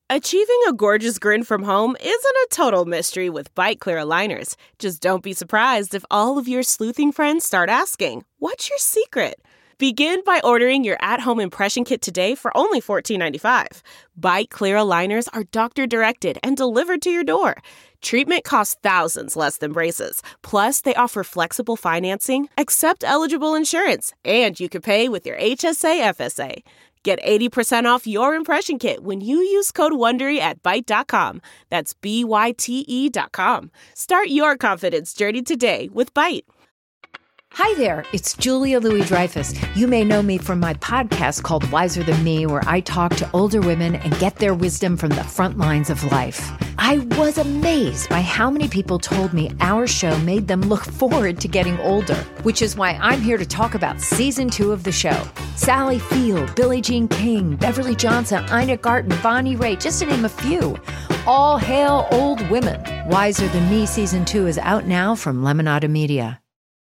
Achieving a gorgeous grin from home isn't a total mystery with Byte Clear aligners. Just don't be surprised if all of your sleuthing friends start asking, "What's your secret?" Begin by ordering your at-home impression kit today for only $14.95. Byte Clear aligners are doctor-directed and delivered to your door. Treatment costs thousands less than braces. Plus, they offer flexible financing, accept eligible insurance, and you can pay with your HSA FSA. Get 80% off your impression kit when you use code WONDERY at Byte.com. That's BYTE.com. Start your confidence journey today with Byte. Hi there, it's Julia Louis-Dreyfus. You may know me from my podcast called Wiser Than Me, where I talk to older women and get their wisdom from the front lines of life. I was amazed by how many people told me our show made them look forward to getting older, which is why I'm here to talk about season 2 of the show. Sally Field, Billie Jean King, Beverly Johnson, Ina Garten, Bonnie Raitt, just to name a few. All hail old women. Wiser Than Me season 2 is out now from Lemonada Media.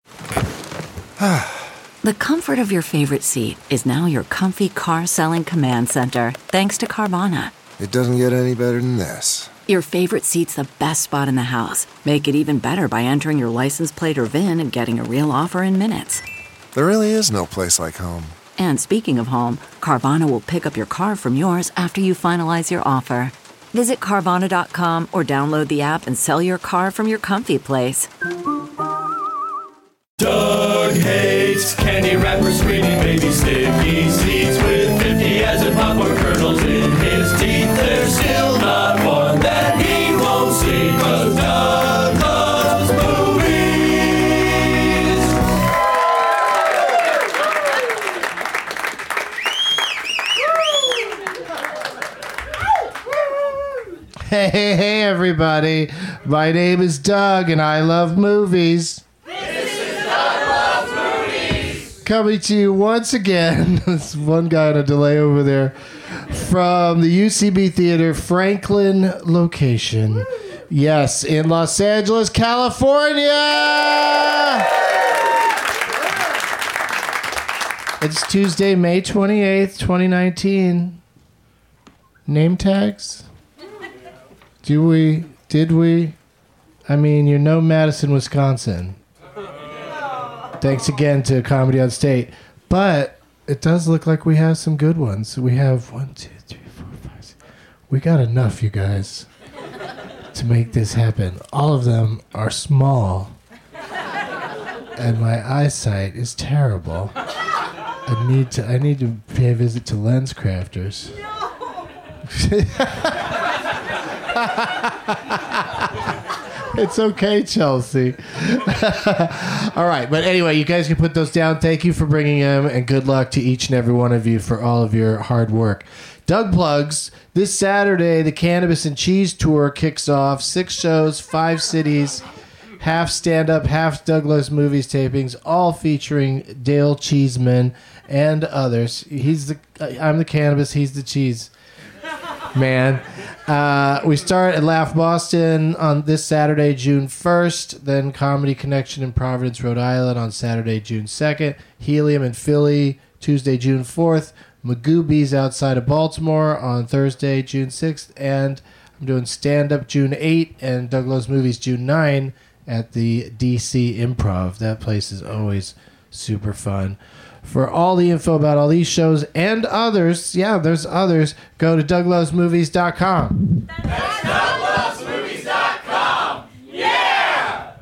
The comfort of your favorite seat is now your comfy car-selling command center, thanks to Carvana. It doesn't get any better than this. Your favorite seat's the best spot in the house. Make it even better by entering your license plate or VIN and getting a real offer in minutes. There really is no place like home. And speaking of home, Carvana will pick up your car from yours after you finalize your offer. Visit Carvana.com or download the app and sell your car from your comfy place. Doug hates candy wrappers, screaming baby sticky seeds with 50 as in popcorn kernels in his teeth. There's still not one that he won't see, 'cause Doug loves movies. Hey, everybody. My name is Doug, and I love movies. Coming to you once again, this one guy on a delay over there, from the UCB Theater Franklin location. Yes, in Los Angeles, California! It's Tuesday, May 28th, 2019. Name tags? Did we? I mean, you know Madison, Wisconsin. Thanks again to Comedy on State. But it does look like we have some good ones. We have 1, 2, 3, 4, 5, 6. We got enough, you guys, to make this happen. All of them are small. And my eyesight is terrible. I need to pay a visit to Lens Crafters. It's okay, Chelsea. All right, but anyway, you guys can put those down. Thank you for bringing them, and good luck to each and every one of you for all of your hard work. Doug plugs. This Saturday, the Cannabis and Cheese Tour kicks off. 6 shows, 5 cities, half stand-up, half Douglas Movies tapings, all featuring Dale Cheeseman and others. I'm the cannabis, he's the cheese man. We start at Laugh Boston on this Saturday, June 1st. Then Comedy Connection in Providence, Rhode Island on Saturday, June 2nd. Helium in Philly, Tuesday, June 4th. Magoobies outside of Baltimore on Thursday, June 6th. And I'm doing stand-up June 8 and Douglas Movies June 9 at the DC Improv. That place is always super fun. For all the info about all these shows and others, yeah, there's others, go to DougLovesMovies.com. That's DougLovesMovies.com. Yeah!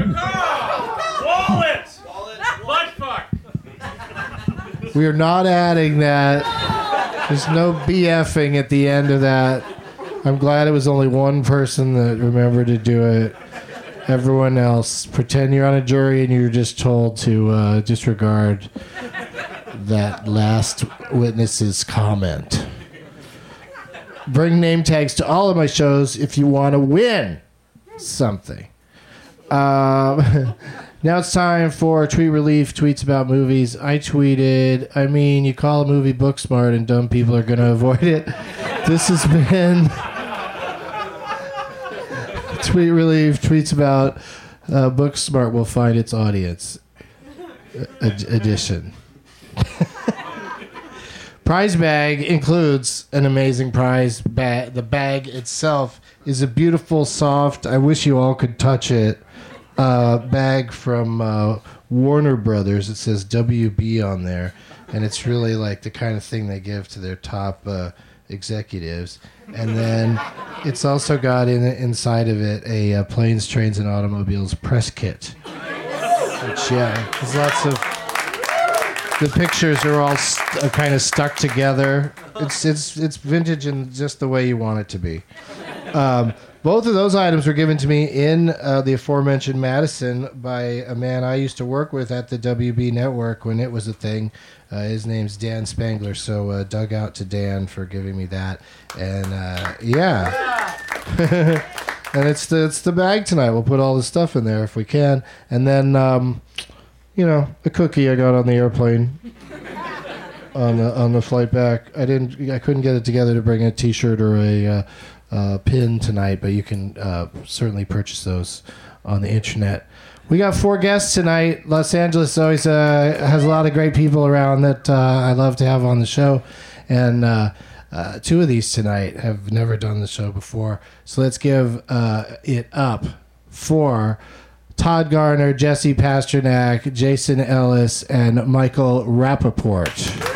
Wallet! Butt fuck! We are not adding that. There's no BFing at the end of that. I'm glad it was only one person that remembered to do it. Everyone else, pretend you're on a jury and you're just told to disregard that last witness's comment. Bring name tags to all of my shows if you want to win something. Now it's time for Tweet Relief, tweets about movies. I tweeted, you call a movie Booksmart and dumb people are going to avoid it. This has been Tweet Relief, tweets about Booksmart will find its audience edition. Prize bag includes an amazing prize bag. The bag itself is a beautiful, soft, I wish you all could touch it, bag from Warner Brothers. It says WB on there, and it's really like the kind of thing they give to their top executives. And then it's also got inside of it a Planes, Trains, and Automobiles press kit. Which, there's lots of... The pictures are all kind of stuck together. It's vintage in just the way you want it to be. Both of those items were given to me in the aforementioned Madison by a man I used to work with at the WB network when it was a thing. His name's Dan Spangler, so dug out to Dan for giving me that. And and it's the bag tonight. We'll put all the stuff in there if we can. And then, a cookie I got on the airplane on the flight back. I couldn't get it together to bring a T-shirt or a pin tonight, but you can certainly purchase those on the internet. We got 4 guests tonight. Los Angeles always has a lot of great people around that I love to have on the show, and 2 of these tonight have never done the show before. So let's give it up for Todd Garner, Jesse Pasternak, Jason Ellis, and Michael Rappaport.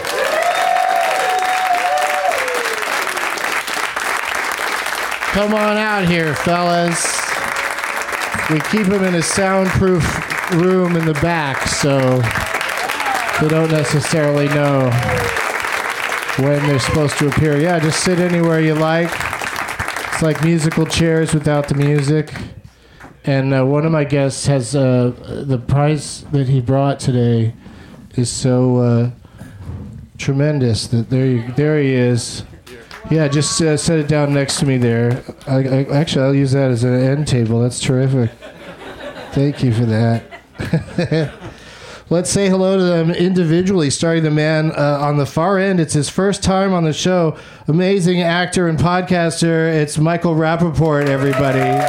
Come on out here, fellas. We keep them in a soundproof room in the back, so they don't necessarily know when they're supposed to appear. Yeah, just sit anywhere you like. It's like musical chairs without the music. And one of my guests has the prize that he brought today is so tremendous that there he is. Yeah, just set it down next to me there. Actually, I'll use that as an end table. That's terrific. Thank you for that. Let's say hello to them individually, starting the man on the far end. It's his first time on the show. Amazing actor and podcaster. It's Michael Rappaport, everybody.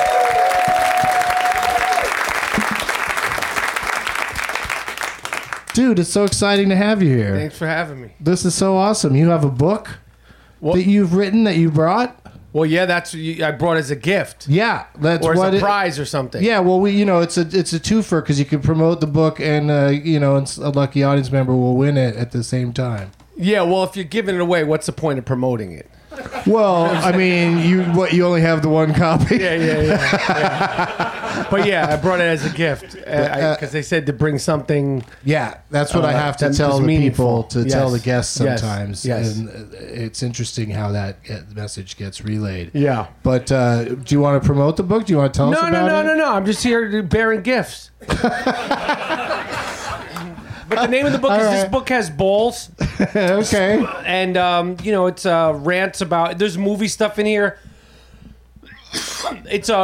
Dude, it's so exciting to have you here. Thanks for having me. This is so awesome. You have a book that you've written that you brought? Well, yeah, I brought as a gift. Yeah, that's or what as a prize or something. Yeah, well, it's a twofer because you can promote the book and and a lucky audience member will win it at the same time. Yeah, well, if you're giving it away, what's the point of promoting it? Well, I mean, you only have the one copy. Yeah. But yeah, I brought it as a gift because they said to bring something. Yeah, that's what I have to tell the people to tell the guests sometimes. Yes. And it's interesting how that message gets relayed. Yeah. But do you want to promote the book? Do you want to tell us about it? No. I'm just here bearing gifts. But the name of the book is This Book Has Balls. Okay. And, it's rants about... There's movie stuff in here. There's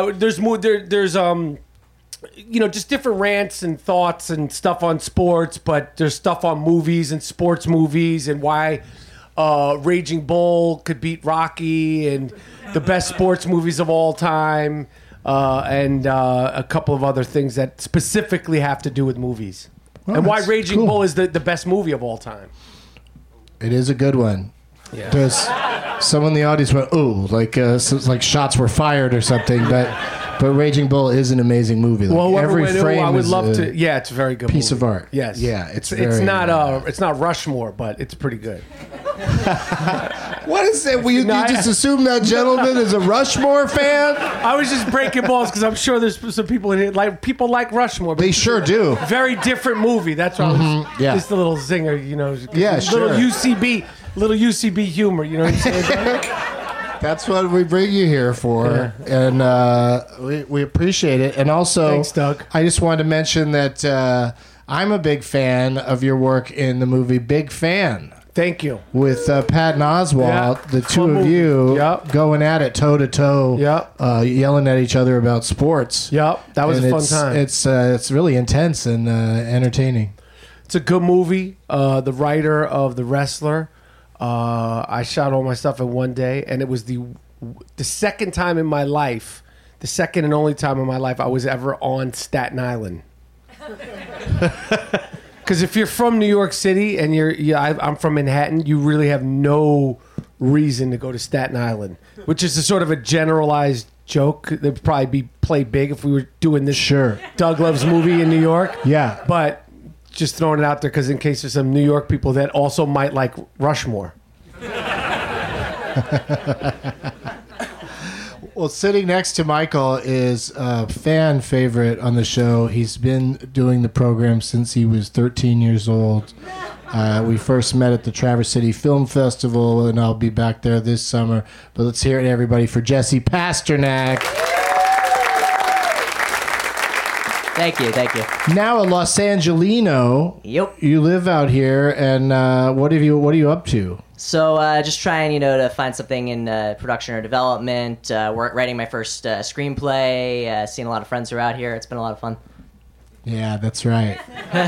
just different rants and thoughts and stuff on sports, but there's stuff on movies and sports movies and why Raging Bull could beat Rocky and the best sports movies of all time and a couple of other things that specifically have to do with movies. Oh, and why Raging Bull is the best movie of all time. It is a good one. Yeah. There's someone in the audience went, "Ooh," like shots were fired or something. But Raging Bull is an amazing movie. Well, every frame I would love to. Yeah, it's a very good piece movie. of art. Yes. Yeah, it's not Rushmore, but it's pretty good. What is it? You just assume that gentleman is a Rushmore fan? I was just breaking balls because I'm sure there's some people in here people like Rushmore. They sure do. Very different movie. That's why I was just a little zinger, Yeah, sure. Little UCB humor. You know what I'm saying? That's what we bring you here for, and we appreciate it. And also, thanks, Doug. I just wanted to mention that I'm a big fan of your work in the movie Big Fan. Thank you. With Patton Oswalt, the two of you going at it toe to toe, yelling at each other about sports. Yep, that was a fun time. It's really intense and entertaining. It's a good movie. The writer of The Wrestler. I shot all my stuff in one day, and it was the second time in my life, the second and only time in my life I was ever on Staten Island. Because if you're from New York City and I'm from Manhattan, you really have no reason to go to Staten Island, which is a sort of a generalized joke that would probably be played big if we were doing this Doug Loves movie in New York. Yeah. But just throwing it out there because in case there's some New York people that also might like Rushmore. Well, sitting next to Michael is a fan favorite on the show. He's been doing the program since he was 13 years old. We first met at the Traverse City Film Festival, and I'll be back there this summer. But let's hear it, everybody, for Jesse Pasternak. Thank you. Now a Los Angelino. Yep. You live out here, and what are you up to? So just trying, to find something in production or development. Writing my first screenplay. Seeing a lot of friends who are out here. It's been a lot of fun. Yeah, that's right.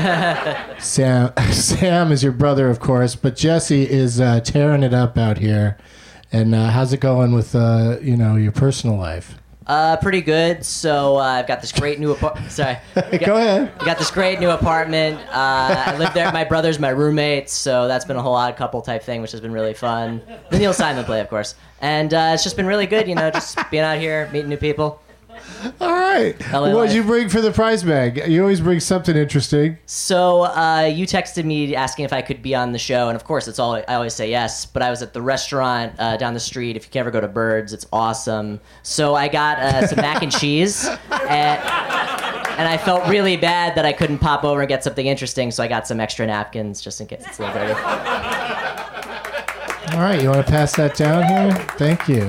Sam is your brother, of course, but Jesse is tearing it up out here. And how's it going with your personal life? Pretty good. So I've got this great new apartment. Sorry. Go ahead. I got this great new apartment. I live there. My brother's my roommate, so that's been a whole odd couple type thing, which has been really fun. The Neil Simon play, of course. And it's just been really good, just being out here, meeting new people. All right. What did you bring for the prize bag? You always bring something interesting. So you texted me asking if I could be on the show, and of course, I always say yes. But I was at the restaurant down the street. If you can ever go to Birds, it's awesome. So I got some mac and cheese, and I felt really bad that I couldn't pop over and get something interesting. So I got some extra napkins just in case it's a little dirty. All right, you want to pass that down here? Thank you.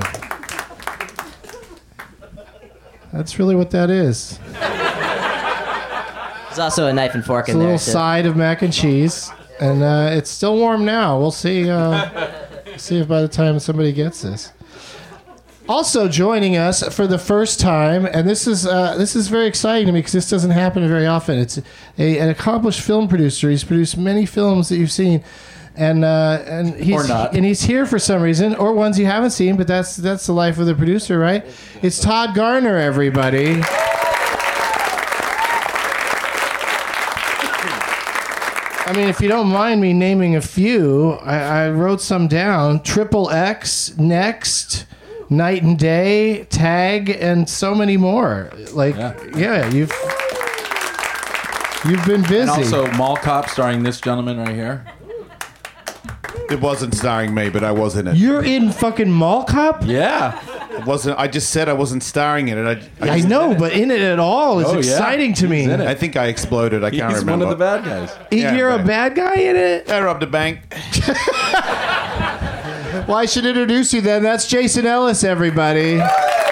That's really what that is. There's also a knife and fork It's in a there. little side of mac and cheese, and it's still warm now. We'll see. See if by the time somebody gets this. Also joining us for the first time, and this is very exciting to me because this doesn't happen very often. It's an accomplished film producer. He's produced many films that you've seen. And he's Or not. and he's here for some reason, or ones you haven't seen, but that's the life of the producer, right? It's Todd Garner, everybody. I mean, if you don't mind me naming a few, I wrote some down: Triple X, Next, Night and Day, Tag, and so many more. You've been busy. And also Mall Cop, starring this gentleman right here. It wasn't starring me, but I was in it. You're in fucking Mall Cop? Yeah. It wasn't. I just said I wasn't starring in it. I know, but in it at all is exciting to me. He's in it. I think I exploded. I can't He's remember. one of the bad guys. You're a bad guy in it? I robbed a bank. Well, I should introduce you then. That's Jason Ellis, everybody.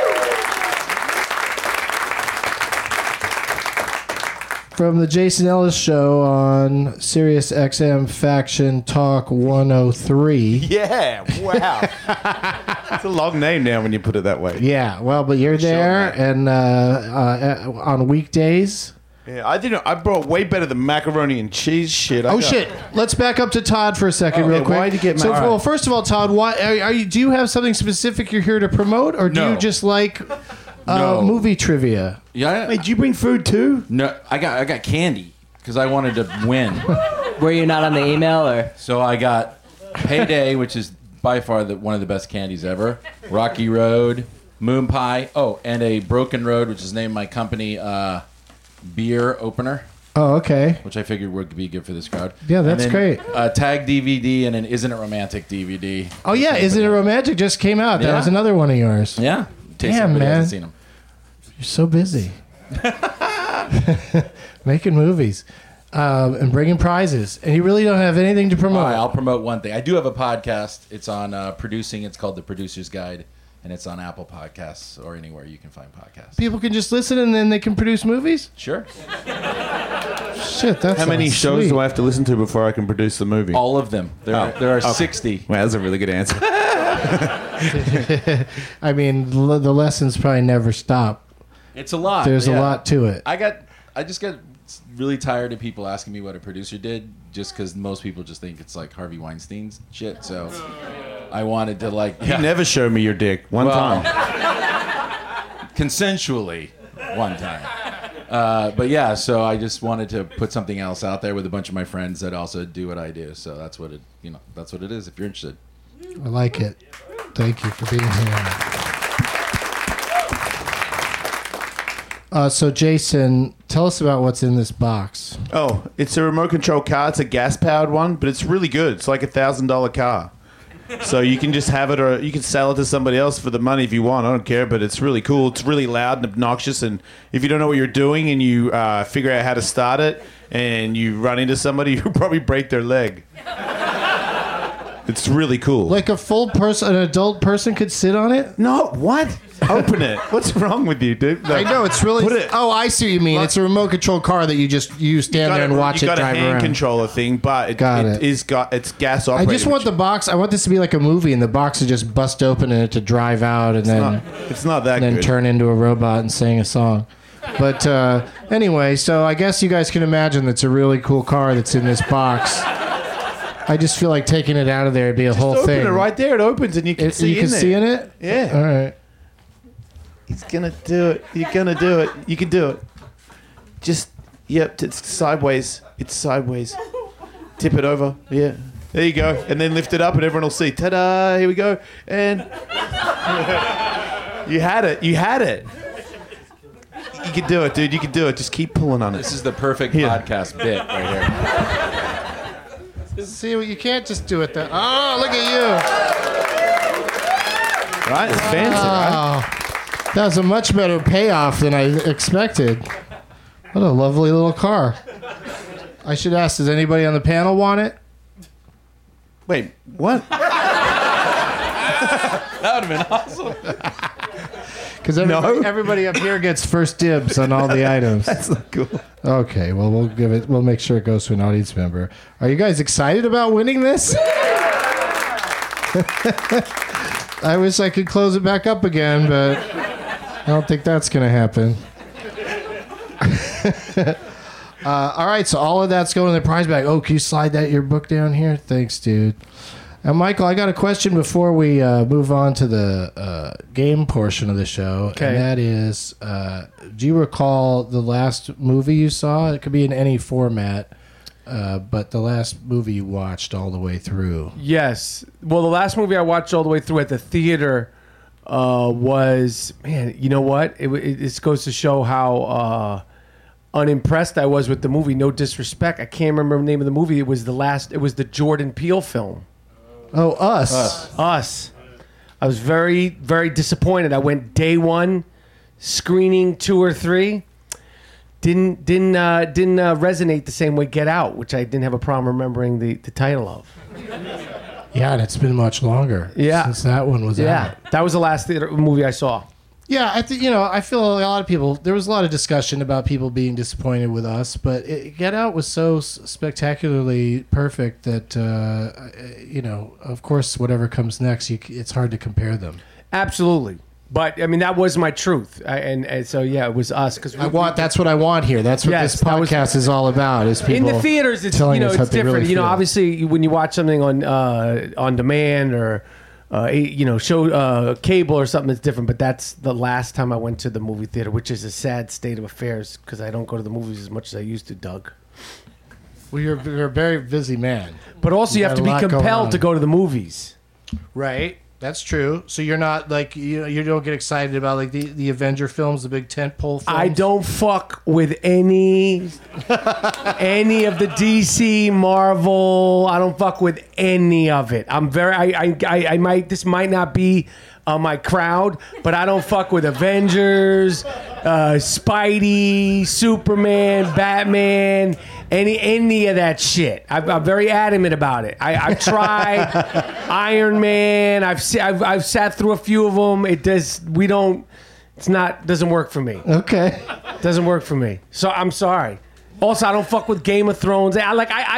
From the Jason Ellis Show on Sirius XM Faction Talk 103. Yeah, wow. It's a long name now when you put it that way. Yeah, well, but you're there, and on weekdays. Yeah, I brought way better than macaroni and cheese shit. Shit! Let's back up to Todd for a second, real quick. Why'd you get so, mad? well, first of all, Todd, why are you? Do you have something specific you're here to promote, or do No. you just like No. movie trivia? Yeah. Did you bring food too? No, I got candy because I wanted to win. Were you not on the email or? So I got Payday, which is by far one of the best candies ever. Rocky Road, Moon Pie. Oh, and a Broken Road, which is named my company beer opener. Oh, okay. Which I figured would be good for this crowd. Yeah, that's and then, great. Tag DVD and an Isn't It Romantic DVD. Oh yeah, Isn't It Romantic just came out. That Yeah. was another one of yours. Yeah. Damn, Everybody man. hasn't seen them. You're so busy. Making movies. And bringing prizes. And you really don't have anything to promote. All right, I'll promote one thing. I do have a podcast. It's on producing. It's called The Producer's Guide, and it's on Apple Podcasts or anywhere you can find podcasts. People can just listen and then they can produce movies? Sure. Shit, that's How many shows sweet. do I have to listen to before I can produce the movie? All of them. There are 60. Well, that's a really good answer. I mean, the lessons probably never stop. It's a lot. There's a yeah. lot to it. I just got really tired of people asking me what a producer did, just because most people just think it's like Harvey Weinstein's shit. So I wanted to You never showed me your dick one time. consensually one time. But yeah, so I just wanted to put something else out there with a bunch of my friends that also do what I do. So that's what it, that's what it is. If you're interested, I like it. Thank you for being here. So Jason, tell us about what's in this box. Oh, it's a remote control car. It's a gas powered one, but it's really good. It's like $1,000 car. So you can just have it, or you can sell it to somebody else for the money if you want. I don't care, but it's really cool. It's really loud and obnoxious, and if you don't know what you're doing and you figure out how to start it and you run into somebody, you'll probably break their leg. It's really cool. Like a full person, an adult person could sit on it? No, what? Open it. What's wrong with you, dude? I know, it's really... Put it- Oh, I see what you mean. It's a remote control car that you stand there and watch it drive around. You got a hand controller thing, but it's gas I operated. just want the box. I want this to be like a movie, and the box is just bust open and it to drive out, and it's not that then good. turn into a robot and sing a song. But anyway, so I guess you guys can imagine that's a really cool car that's in this box. I just feel like taking it out of there would be a whole Open thing. it right there. It opens and you can see You in can there. see in it? Yeah. All right. He's gonna do it. You're gonna do it. You can do it. Just it's sideways. It's sideways. Tip it over. Yeah. There you go. And then lift it up and everyone will see. Ta-da! Here we go. And you had it. You had it. You can do it, dude. You can do it. Just keep pulling on it. this is the perfect podcast bit right here. See, you can't just do it that. Oh, look at you. Right? It's fancy, right? Oh, that was a much better payoff than I expected. What a lovely little car. I should ask, does anybody on the panel want it? Wait, what? That would have been awesome. Because everybody up here gets first dibs on all the items. That's not cool. Okay, well we'll make sure it goes to an audience member. Are you guys excited about winning this? I wish I could close it back up again, but I don't think that's going to happen. All right, so all of that's going in the prize bag. Oh, can you slide your book down here? Thanks, dude. And Michael, I got a question before we move on to the game portion of the show. Okay. And that is, do you recall the last movie you saw? It could be in any format, but the last movie you watched all the way through. Yes. Well, the last movie I watched all the way through at the theater was, man, you know what? It goes to show how unimpressed I was with the movie. No disrespect. I can't remember the name of the movie. It was the Jordan Peele film. Oh, Us. Us. I was very, very disappointed. I went day one, screening 2 or 3. Didn't resonate the same way Get Out, which I didn't have a problem remembering the title of. Yeah, and it's been much longer since that one was out. That was the last theater movie I saw. Yeah, I think I feel a lot of people. There was a lot of discussion about people being disappointed with Us, but Get Out was so spectacularly perfect that of course, whatever comes next, it's hard to compare them. Absolutely, but I mean that was my truth, and so yeah, it was Us because that's what I want here. That's what this podcast is all about. Is people in the theaters? It's telling us it's how they different. really feel. Obviously, when you watch something on demand or. Show cable or something that's different, but that's the last time I went to the movie theater, which is a sad state of affairs because I don't go to the movies as much as I used to, Doug. Well, you're a very busy man, but also you have to be compelled to go to the movies, right? That's true. So you're not like you don't get excited about like the Avenger films, the big tentpole films. I don't fuck with any of the DC, Marvel. I don't fuck with any of it. I'm very. I might. This might not be my crowd, but I don't fuck with Avengers, Spidey, Superman, Batman. Any of that shit. I'm very adamant about it. I've tried Iron Man. I've sat through a few of them. Doesn't work for me. Okay. Doesn't work for me. So I'm sorry. Also, I don't fuck with Game of Thrones. I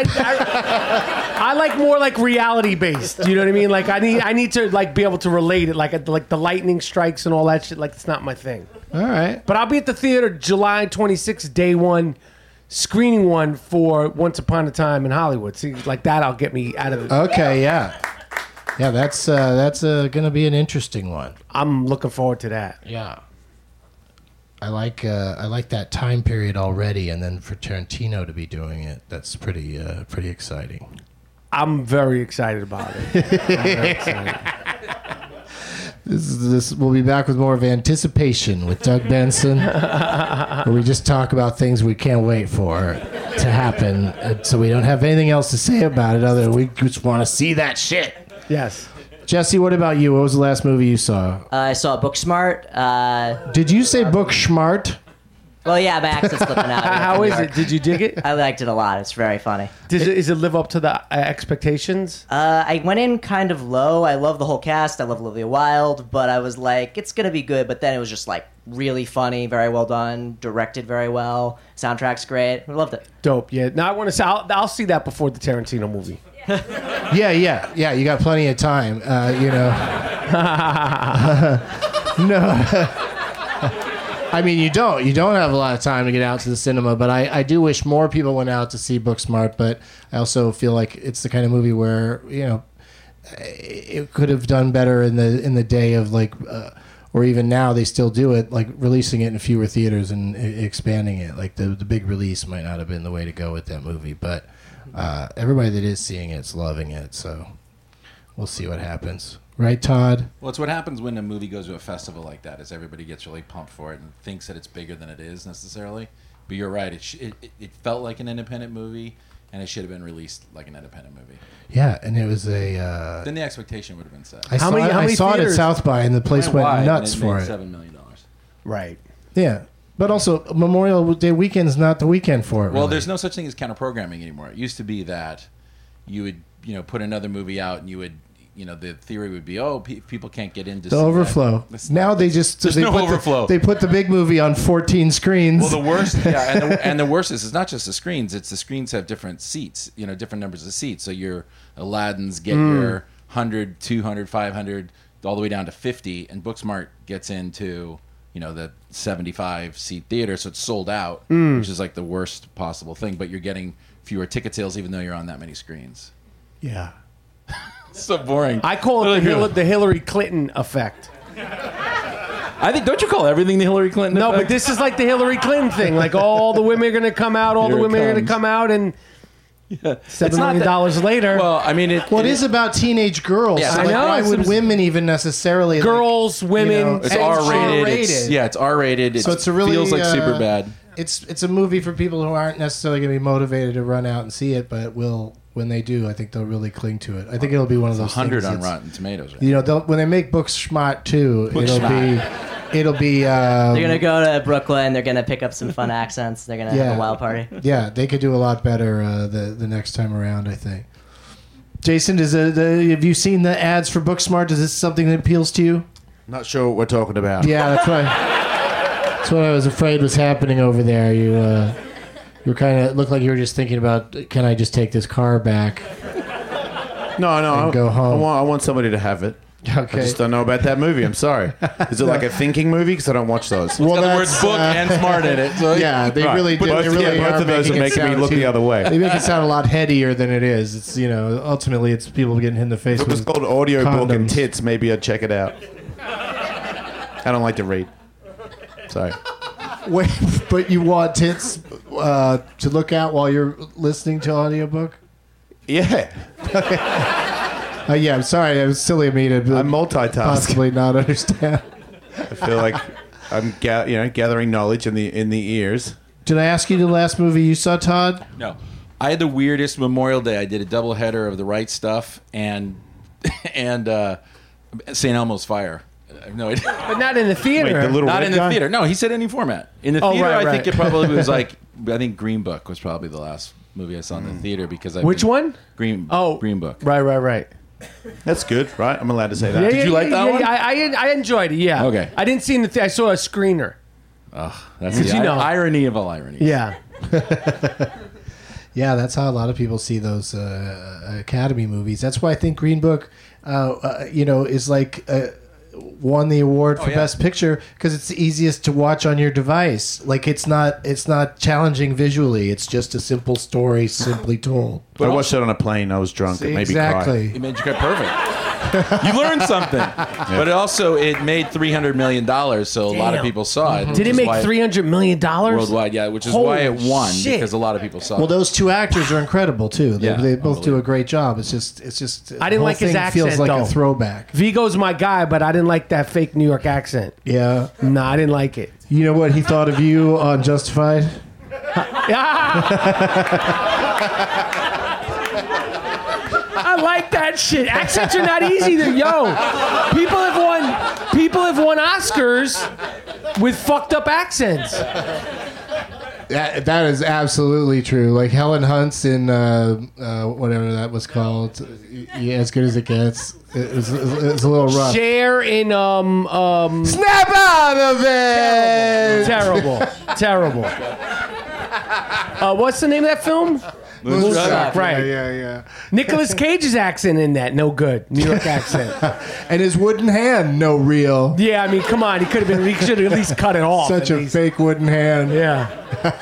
like more like reality based. You know what I mean? Like I need to like be able to relate it. Like the lightning strikes and all that shit. Like it's not my thing. All right. But I'll be at the theater July 26th, day one. Screening one for Once Upon a Time in Hollywood. See, like that, I'll get me out of it. Okay, yeah, that's gonna be an interesting one. I'm looking forward to that. Yeah. I like that time period already, and then for Tarantino to be doing it, that's pretty exciting. I'm very excited about it. I'm very excited. This we'll be back with more of Anticipation with Doug Benson, where we just talk about things we can't wait for to happen, so we don't have anything else to say about it other than we just want to see that shit. Yes. Jesse, what about you? What was the last movie you saw? I saw Booksmart. Did you say Booksmart? Well, yeah, my accent's slipping out. How is it? Did you dig it? I liked it a lot. It's very funny. Does it live up to the expectations? I went in kind of low. I love the whole cast. I love Olivia Wilde, but I was like, it's gonna be good. But then it was just like really funny, very well done, directed very well. Soundtrack's great. I loved it. Dope. Yeah. Now I want to say I'll see that before the Tarantino movie. Yeah. You got plenty of time. No. I mean, you don't have a lot of time to get out to the cinema, but I do wish more people went out to see Booksmart. But I also feel like it's the kind of movie where it could have done better in the day of like, or even now they still do it, like releasing it in fewer theaters and expanding it. Like the big release might not have been the way to go with that movie, but everybody that is seeing it's loving it. So we'll see what happens. Right, Todd? Well, it's what happens when a movie goes to a festival like that, is everybody gets really pumped for it and thinks that it's bigger than it is necessarily. But you're right, it felt like an independent movie, and it should have been released like an independent movie. Yeah, and it was a... then the expectation would have been set. I saw it at South by, and the place went nuts for it. $7 million. Right. Yeah. But also, Memorial Day weekend's not the weekend for it. Well, really. there's no such thing as counter-programming anymore. It used to be that you would put another movie out, and you would... the theory would be, people can't get into the overflow. Now they just there's no overflow. They put the big movie on 14 screens. Well, the worst, and the worst is it's not just the screens. It's the screens have different seats, different numbers of seats. So your Aladdin's get your 100, 200, 500, all the way down to 50, and Booksmart gets into the 75 seat theater, so it's sold out, which is like the worst possible thing. But you're getting fewer ticket sales, even though you're on that many screens. Yeah. So boring. I call it the Hillary Clinton effect. Don't you call everything the Hillary Clinton effect? No, but this is like the Hillary Clinton thing. Like all the women are going to come out, all the women are going to come out, and $7 million later. Well, I mean, it is about teenage girls. Yeah, so I know. Why would women even necessarily... Girls, women... It's R-rated. It's R-rated. So it's a really... feels like super bad. It's a movie for people who aren't necessarily going to be motivated to run out and see it, but when they do, I think they'll really cling to it. I think it'll be one of those 100 things on Rotten Tomatoes. Right? When they make Booksmart 2, it'll be... they're going to go to Brooklyn. They're going to pick up some fun accents. They're going to have a wild party. Yeah, they could do a lot better the next time around, I think. Jason, have you seen the ads for Booksmart? Is this something that appeals to you? Not sure what we're talking about. Yeah, that's what I was afraid was happening over there. You kind of looked like you were just thinking about, can I just take this car back? No, go home. I want somebody to have it. Okay. I just don't know about that movie. I'm sorry. Is it like a thinking movie? Because I don't watch those. Well, the words book and smart in it. So yeah, they really do. Both of those are making me look the other way. They make it sound a lot headier than it is. It's ultimately it's people getting hit in the face. If it was with called Audiobook condoms. and Tits, maybe I'd check it out. I don't like to read. Sorry. Wait, but you want tits to look at while you're listening to audiobook? Yeah. Yeah, I'm sorry. It was silly of me to I'm multitasking. possibly not understand. I feel like I'm gathering knowledge in the ears. Did I ask you the last movie you saw, Todd? No. I had the weirdest Memorial Day. I did a double header of The Right Stuff and St. Elmo's Fire. I have no idea. But not in the theater. Wait, the little Not red in the guy? theater. No, he said any format. In the theater, right. I think it probably was like... I think Green Book was probably the last movie I saw in the theater because I... Which one? Green Book. Right. That's good, right? I'm allowed to say that. Did you like that one? I enjoyed it, yeah. Okay. I didn't see it in the theater. I saw a screener. Oh, that's the irony of all ironies. Yeah. Yeah, that's how a lot of people see those Academy movies. That's why I think Green Book, is like... won the award for Best Picture because it's the easiest to watch on your device. Like it's not challenging visually. It's just a simple story, simply told. I watched it on a plane. I was drunk. It made me cry. It made you cry. Perfect. You learned something. But it made $300 million, so a lot of people saw it. Did it make $300 million? Worldwide, yeah, which is why it won, because a lot of people saw it. Well, those two actors are incredible, too. They both do unbelievable. a great job. It's just I didn't like his accent, feels like though. a throwback. Vigo's my guy, but I didn't like that fake New York accent. Yeah. No, I didn't like it. You know what he thought of you on Justified? I like that shit. Accents are not easy to People have won Oscars with fucked up accents. That is absolutely true. Like Helen Hunt's in whatever that was called. Yeah, As Good as It Gets. It was a little rough. Cher in Snap out of it. Terrible. What's the name of that film? Moonstruck. Right. Yeah. Nicolas Cage's accent in that, no good. New York accent. And his wooden hand, no real. Yeah, I mean, come on. He should have at least cut it off. Such a fake wooden hand. Yeah.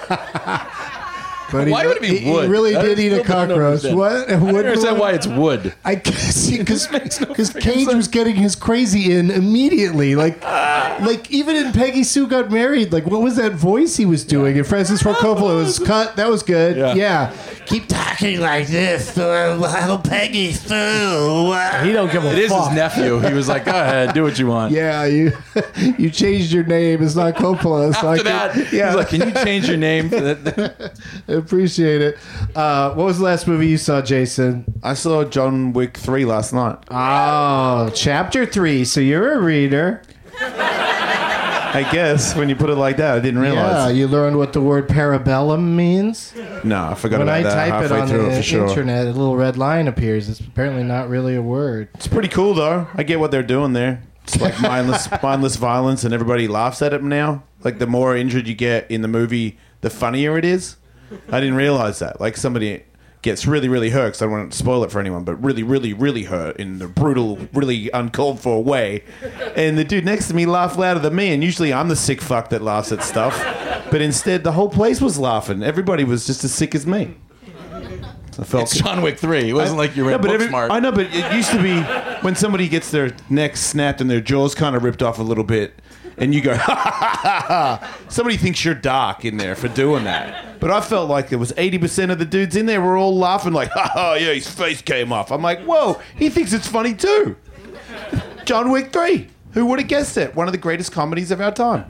But why would it be wood? He really did eat a cockroach. What? I don't understand why it's wood. I guess because Cage was getting his crazy in immediately. Like even in Peggy Sue Got Married, like what was that voice he was doing? And Francis Ford Coppola was cut. That was good. Yeah. Keep talking like this. Peggy Sue. He don't give a fuck. It is his nephew. He was like, go ahead, do what you want. Yeah, you changed your name. It's not Coppola. It's After that, he's like, can you change your name? Appreciate it. What was the last movie you saw, Jason? I saw John Wick 3 last night. Oh, chapter 3. So you're a reader. I guess when you put it like that, I didn't realize. Yeah, you learned what the word parabellum means. No, I forgot When about I that. type it halfway on through the for sure. internet, a little red line appears. It's apparently not really a word. It's pretty cool though. I get what they're doing there. It's like mindless violence, and everybody laughs at it now. Like the more injured you get in the movie, the funnier it is. I didn't realize that. Like somebody gets really, really hurt, because I don't want to spoil it for anyone, but really, really, really hurt in a brutal, really uncalled for way. And the dude next to me laughed louder than me, and usually I'm the sick fuck that laughs at stuff. But instead, the whole place was laughing. Everybody was just as sick as me. I felt It's John Wick 3. It wasn't like you read Booksmart. I know, but it used to be when somebody gets their neck snapped and their jaws kind of ripped off a little bit, and you go, ha, ha, ha, ha. Somebody thinks you're dark in there for doing that. But I felt like there was 80% of the dudes in there were all laughing like, ha, ha, yeah, his face came off. I'm like, whoa, he thinks it's funny too. John Wick 3. Who would have guessed it? One of the greatest comedies of our time.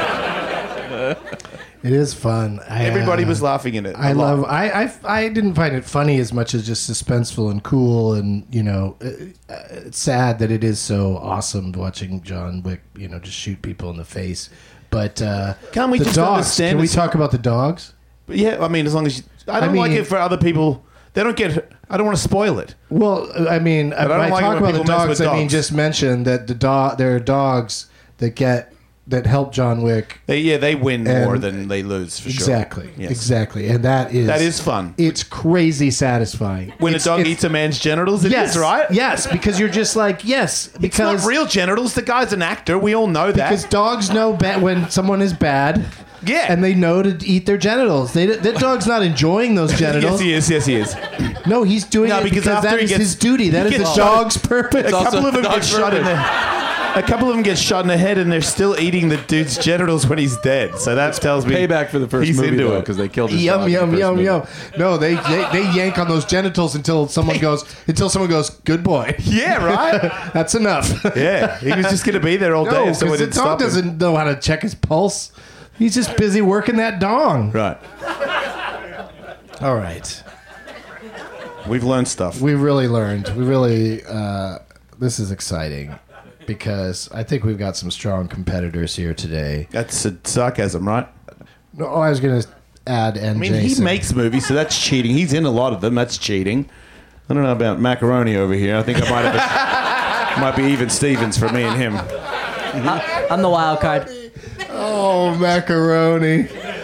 It is fun. Everybody was laughing in it. I didn't find it funny as much as just suspenseful and cool, and it's sad that it is so awesome watching John Wick, just shoot people in the face. But can't we the just dogs? understand? Can we talk about the dogs? Yeah, I mean, as long as I don't like it for other people. They don't get. I don't want to spoil it. Well, I mean, when I talk about the dogs, I mean just mention that there are dogs that help John Wick. They win more than they lose for sure. Exactly, Yes. exactly, and that is fun. It's crazy satisfying When a dog eats a man's genitals. It is, right? Yes, because you're just like because it's not real genitals. The guy's an actor. We all know that. Because dogs know when someone is bad. Yeah, and they know to eat their genitals. That dog's not enjoying those genitals. Yes, he is. No, he's doing it because that is his duty. That is the dog's purpose. A couple of them get shot in a couple of them get shot in the head, and they're still eating the dude's genitals when he's dead. So that tells me payback for the first he's movie, into though, it because they killed his Yum dog yum in the first yum movie. yum. No, they yank on those genitals until someone goes, good boy. Yeah, right. That's enough. Yeah, he was just gonna be there all day. No, if someone because the didn't dog stop him. doesn't know how to check his pulse. He's just busy working that dong. Right. All right. We've learned stuff. We really learned. We really. This is exciting because I think we've got some strong competitors here today. That's sarcasm, right? No, I was going to add I mean, he makes movies, so that's cheating. He's in a lot of them. That's cheating. I don't know about macaroni over here. I think I might have might be even Stevens for me and him. I'm the wild card. Oh, macaroni.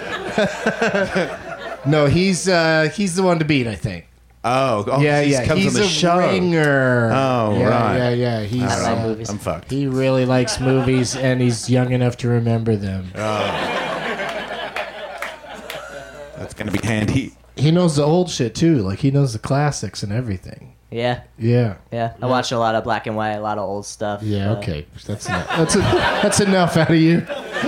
No, he's the one to beat, I think. Oh, yeah. Comes He's on the a show. ringer. Oh, yeah, right. Yeah. He's I like movies. I'm fucked. He really likes movies, and he's young enough to remember them. That's going to be handy. He knows the old shit too. Like he knows the classics and everything. Yeah. Yeah. Yeah. I watch a lot of black and white, a lot of old stuff. Yeah. Okay. That's enough. That's enough out of you.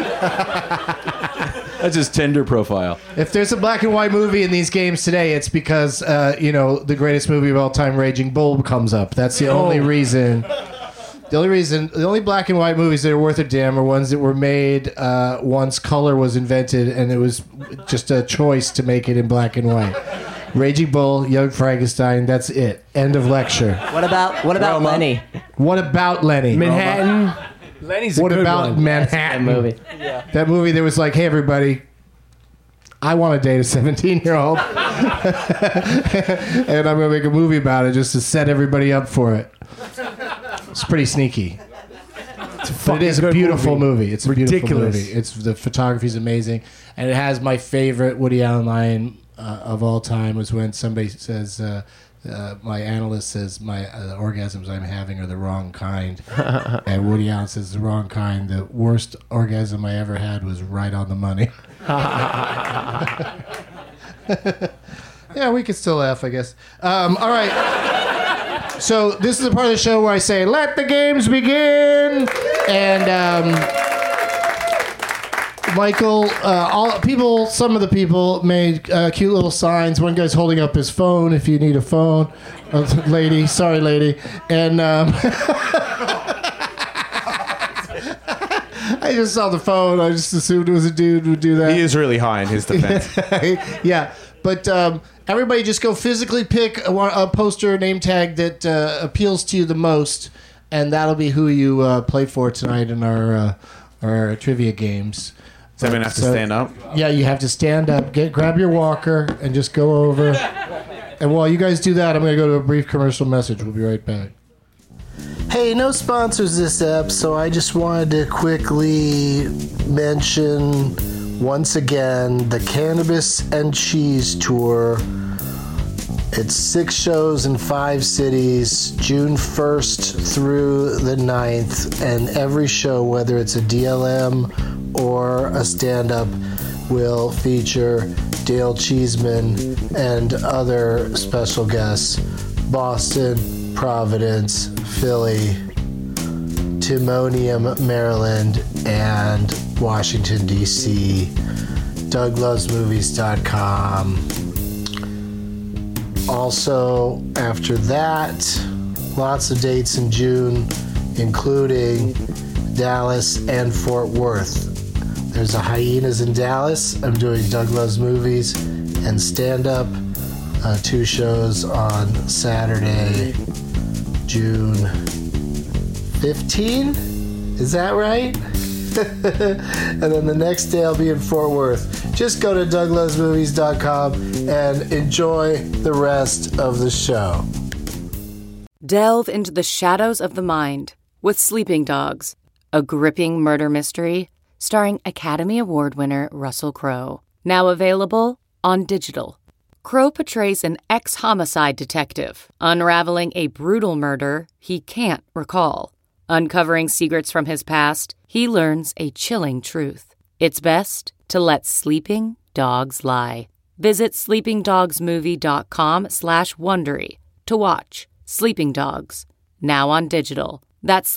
That's his Tinder profile. If there's a black and white movie in these games today, it's because the greatest movie of all time, Raging Bull, comes up. That's the only reason. The only black and white movies that are worth a damn are ones that were made once color was invented, and it was just a choice to make it in black and white. Raging Bull, Young Frankenstein. That's it. End of lecture. What about Lenny? What about Lenny? Manhattan. Lenny's a What good about one. Manhattan? That movie. That movie that was like, hey, everybody, I want to date a 17-year-old. And I'm going to make a movie about it just to set everybody up for it. It's pretty sneaky. But it is a beautiful movie. It's a beautiful movie. The photography's amazing. And it has my favorite Woody Allen line of all time was when somebody says... my analyst says the orgasms I'm having are the wrong kind. And Woody Allen says the wrong kind. The worst orgasm I ever had was right on the money. Yeah, we can still laugh, I guess. All right. So this is the part of the show where I say, let the games begin. And... Michael, some of the people made cute little signs. One guy's holding up his phone if you need a phone. Lady, sorry, lady. And I just saw the phone. I just assumed it was a dude who would do that. He is really high in his defense. Yeah, but everybody just go physically pick a poster or name tag that appeals to you the most, and that'll be who you play for tonight in our trivia games. Does everyone have to stand up? Yeah, you have to stand up. Grab your walker and just go over. And while you guys do that, I'm going to go to a brief commercial message. We'll be right back. Hey, no sponsors this ep, so I just wanted to quickly mention once again the Cannabis and Cheese Tour. It's 6 shows in 5 cities, June 1st through the 9th, and every show, whether it's a DLM or a stand-up, will feature Dale Cheeseman and other special guests. Boston, Providence, Philly, Timonium, Maryland, and Washington, D.C. DougLovesMovies.com. Also, after that, lots of dates in June, including Dallas and Fort Worth. There's a Hyenas in Dallas. I'm doing Doug Loves Movies and stand-up. 2 shows on Saturday, June 15? Is that right? And then the next day I'll be in Fort Worth. Just go to DougLovesMovies.com and enjoy the rest of the show. Delve into the shadows of the mind with Sleeping Dogs, a gripping murder mystery starring Academy Award winner Russell Crowe. Now available on digital. Crowe portrays an ex-homicide detective unraveling a brutal murder he can't recall. Uncovering secrets from his past, he learns a chilling truth. It's best to let sleeping dogs lie. Visit sleepingdogsmovie.com/Wondery to watch Sleeping Dogs, now on digital. That's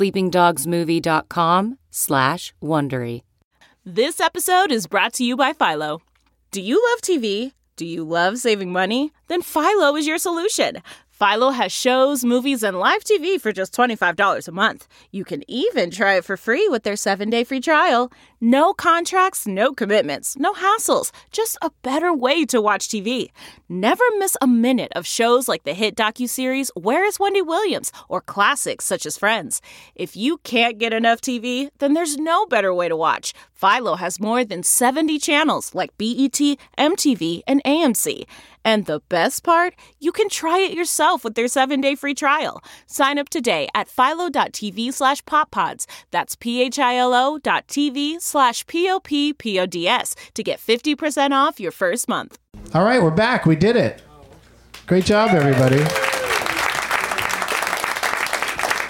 sleepingdogsmovie.com/Wondery. This episode is brought to you by Philo. Do you love TV? Do you love saving money? Then Philo is your solution. Philo has shows, movies, and live TV for just $25 a month. You can even try it for free with their 7-day free trial. No contracts, no commitments, no hassles. Just a better way to watch TV. Never miss a minute of shows like the hit docuseries Where is Wendy Williams? Or classics such as Friends. If you can't get enough TV, then there's no better way to watch. Philo has more than 70 channels like BET, MTV, and AMC. And the best part? You can try it yourself with their 7-day free trial. Sign up today at philo.tv/poppods. That's philo.tv/POPPODS to get 50% off your first month. All right, we're back. We did it. Great job, everybody.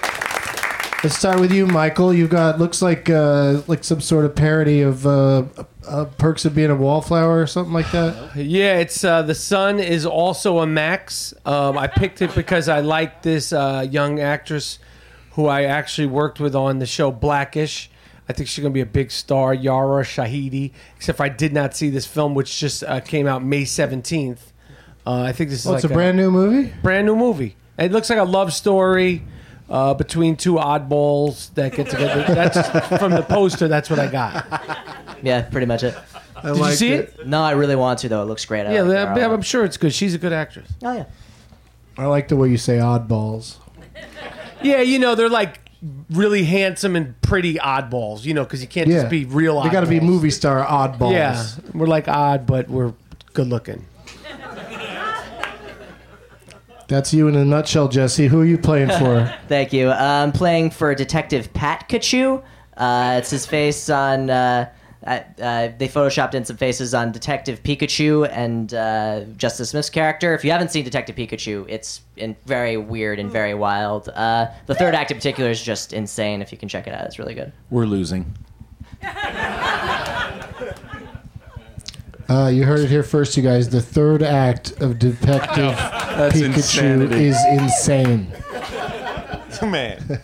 Let's start with you, Michael. You've got, looks like some sort of parody of Perks of Being a Wallflower or something like that? Yeah, it's The Sun is also a Max. I picked it because I like this young actress who I actually worked with on the show Blackish. I think she's going to be a big star, Yara Shahidi. Except I did not see this film, which just came out May 17th. I think this is It's a brand new movie? Brand new movie. It looks like a love story between two oddballs that get together. That's from the poster. That's what I got. Yeah, pretty much it. Did you see it? No, I really want to though. It looks great. I like her a lot. I'm sure it's good. She's a good actress. Oh yeah. I like the way you say oddballs. Yeah, they're like really handsome and pretty oddballs. Because you can't just be real oddballs. They got to be movie star oddballs. Yeah, we're like odd, but we're good looking. That's you in a nutshell, Jesse. Who are you playing for? Thank you. I'm playing for Detective Pat Kachu. It's his face on. They photoshopped in some faces on Detective Pikachu and Justice Smith's character. If you haven't seen Detective Pikachu, it's very weird and very wild. The third act in particular is just insane. If you can check it out, it's really good. We're losing. You heard it here first, you guys. The third act of Detective Pikachu insanity. is insane. Man.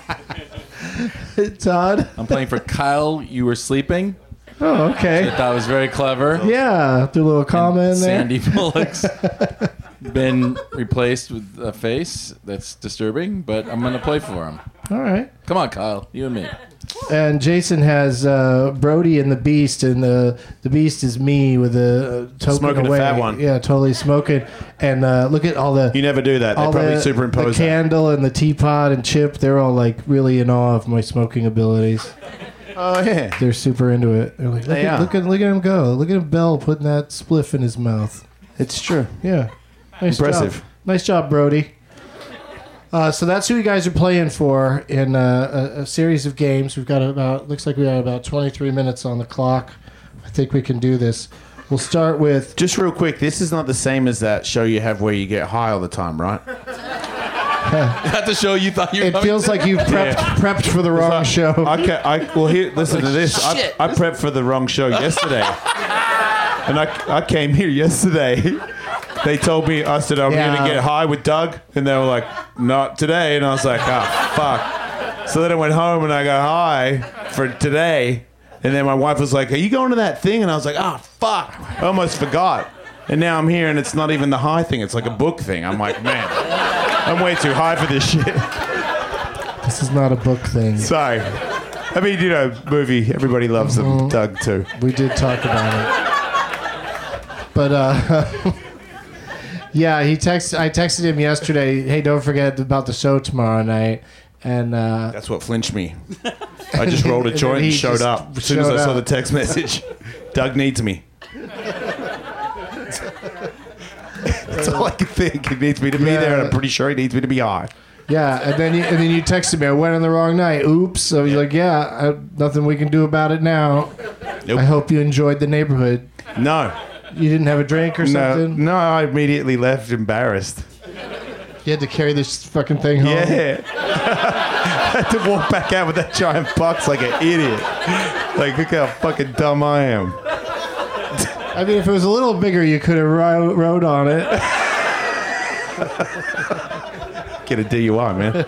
Todd? I'm playing for Kyle. You were sleeping. Oh, okay. I thought was very clever. Yeah, threw a little comment in there. Sandy Bullock's been replaced with a face that's disturbing, but I'm going to play for him. All right. Come on, Kyle. You and me. And Jason has Brody and the Beast, and the Beast is me with a token Smoking away. a fat one. Yeah, totally smoking. And look at all the... You never do that. They probably superimpose the that. candle and the teapot and Chip, they're all like really in awe of my smoking abilities. Oh, yeah. They're super into it. They're like, look at him go. Look at Bell putting that spliff in his mouth. It's true. Yeah. Nice Impressive. job. Nice job, Brody. So that's who you guys are playing for in a series of games. We've got looks like we have about 23 minutes on the clock. I think we can do this. We'll start with... Just real quick, this is not the same as that show you have where you get high all the time, right? Not the show you thought you were It feels like you've prepped for the wrong show. Listen to this. I prepped for the wrong show yesterday. And I came here yesterday. They told me, I said, I'm going to get high with Doug. And they were like, not today. And I was like, oh, fuck. So then I went home and I got high for today. And then my wife was like, are you going to that thing? And I was like, oh, fuck. I almost forgot. And now I'm here and it's not even the high thing. It's like a book thing. I'm like, man, I'm way too high for this shit. This is not a book thing. Sorry. I mean, movie. Everybody loves them. Doug, too. We did talk about it. But, yeah, I texted him yesterday, hey, don't forget about the show tomorrow night. And that's what flinched me. I just rolled a joint and showed up. As soon as I saw the text message, Doug needs me. That's all I can think. He needs me to be there, and I'm pretty sure he needs me to be high. Yeah, and then you texted me, I went on the wrong night. Oops. So you're like, nothing we can do about it now. Nope. I hope you enjoyed the neighborhood. No. You didn't have a drink or something? No, I immediately left embarrassed. You had to carry this fucking thing home? Yeah. I had to walk back out with that giant box like an idiot. Like, look how fucking dumb I am. I mean, if it was a little bigger, you could have rode on it. Get a DUI, man.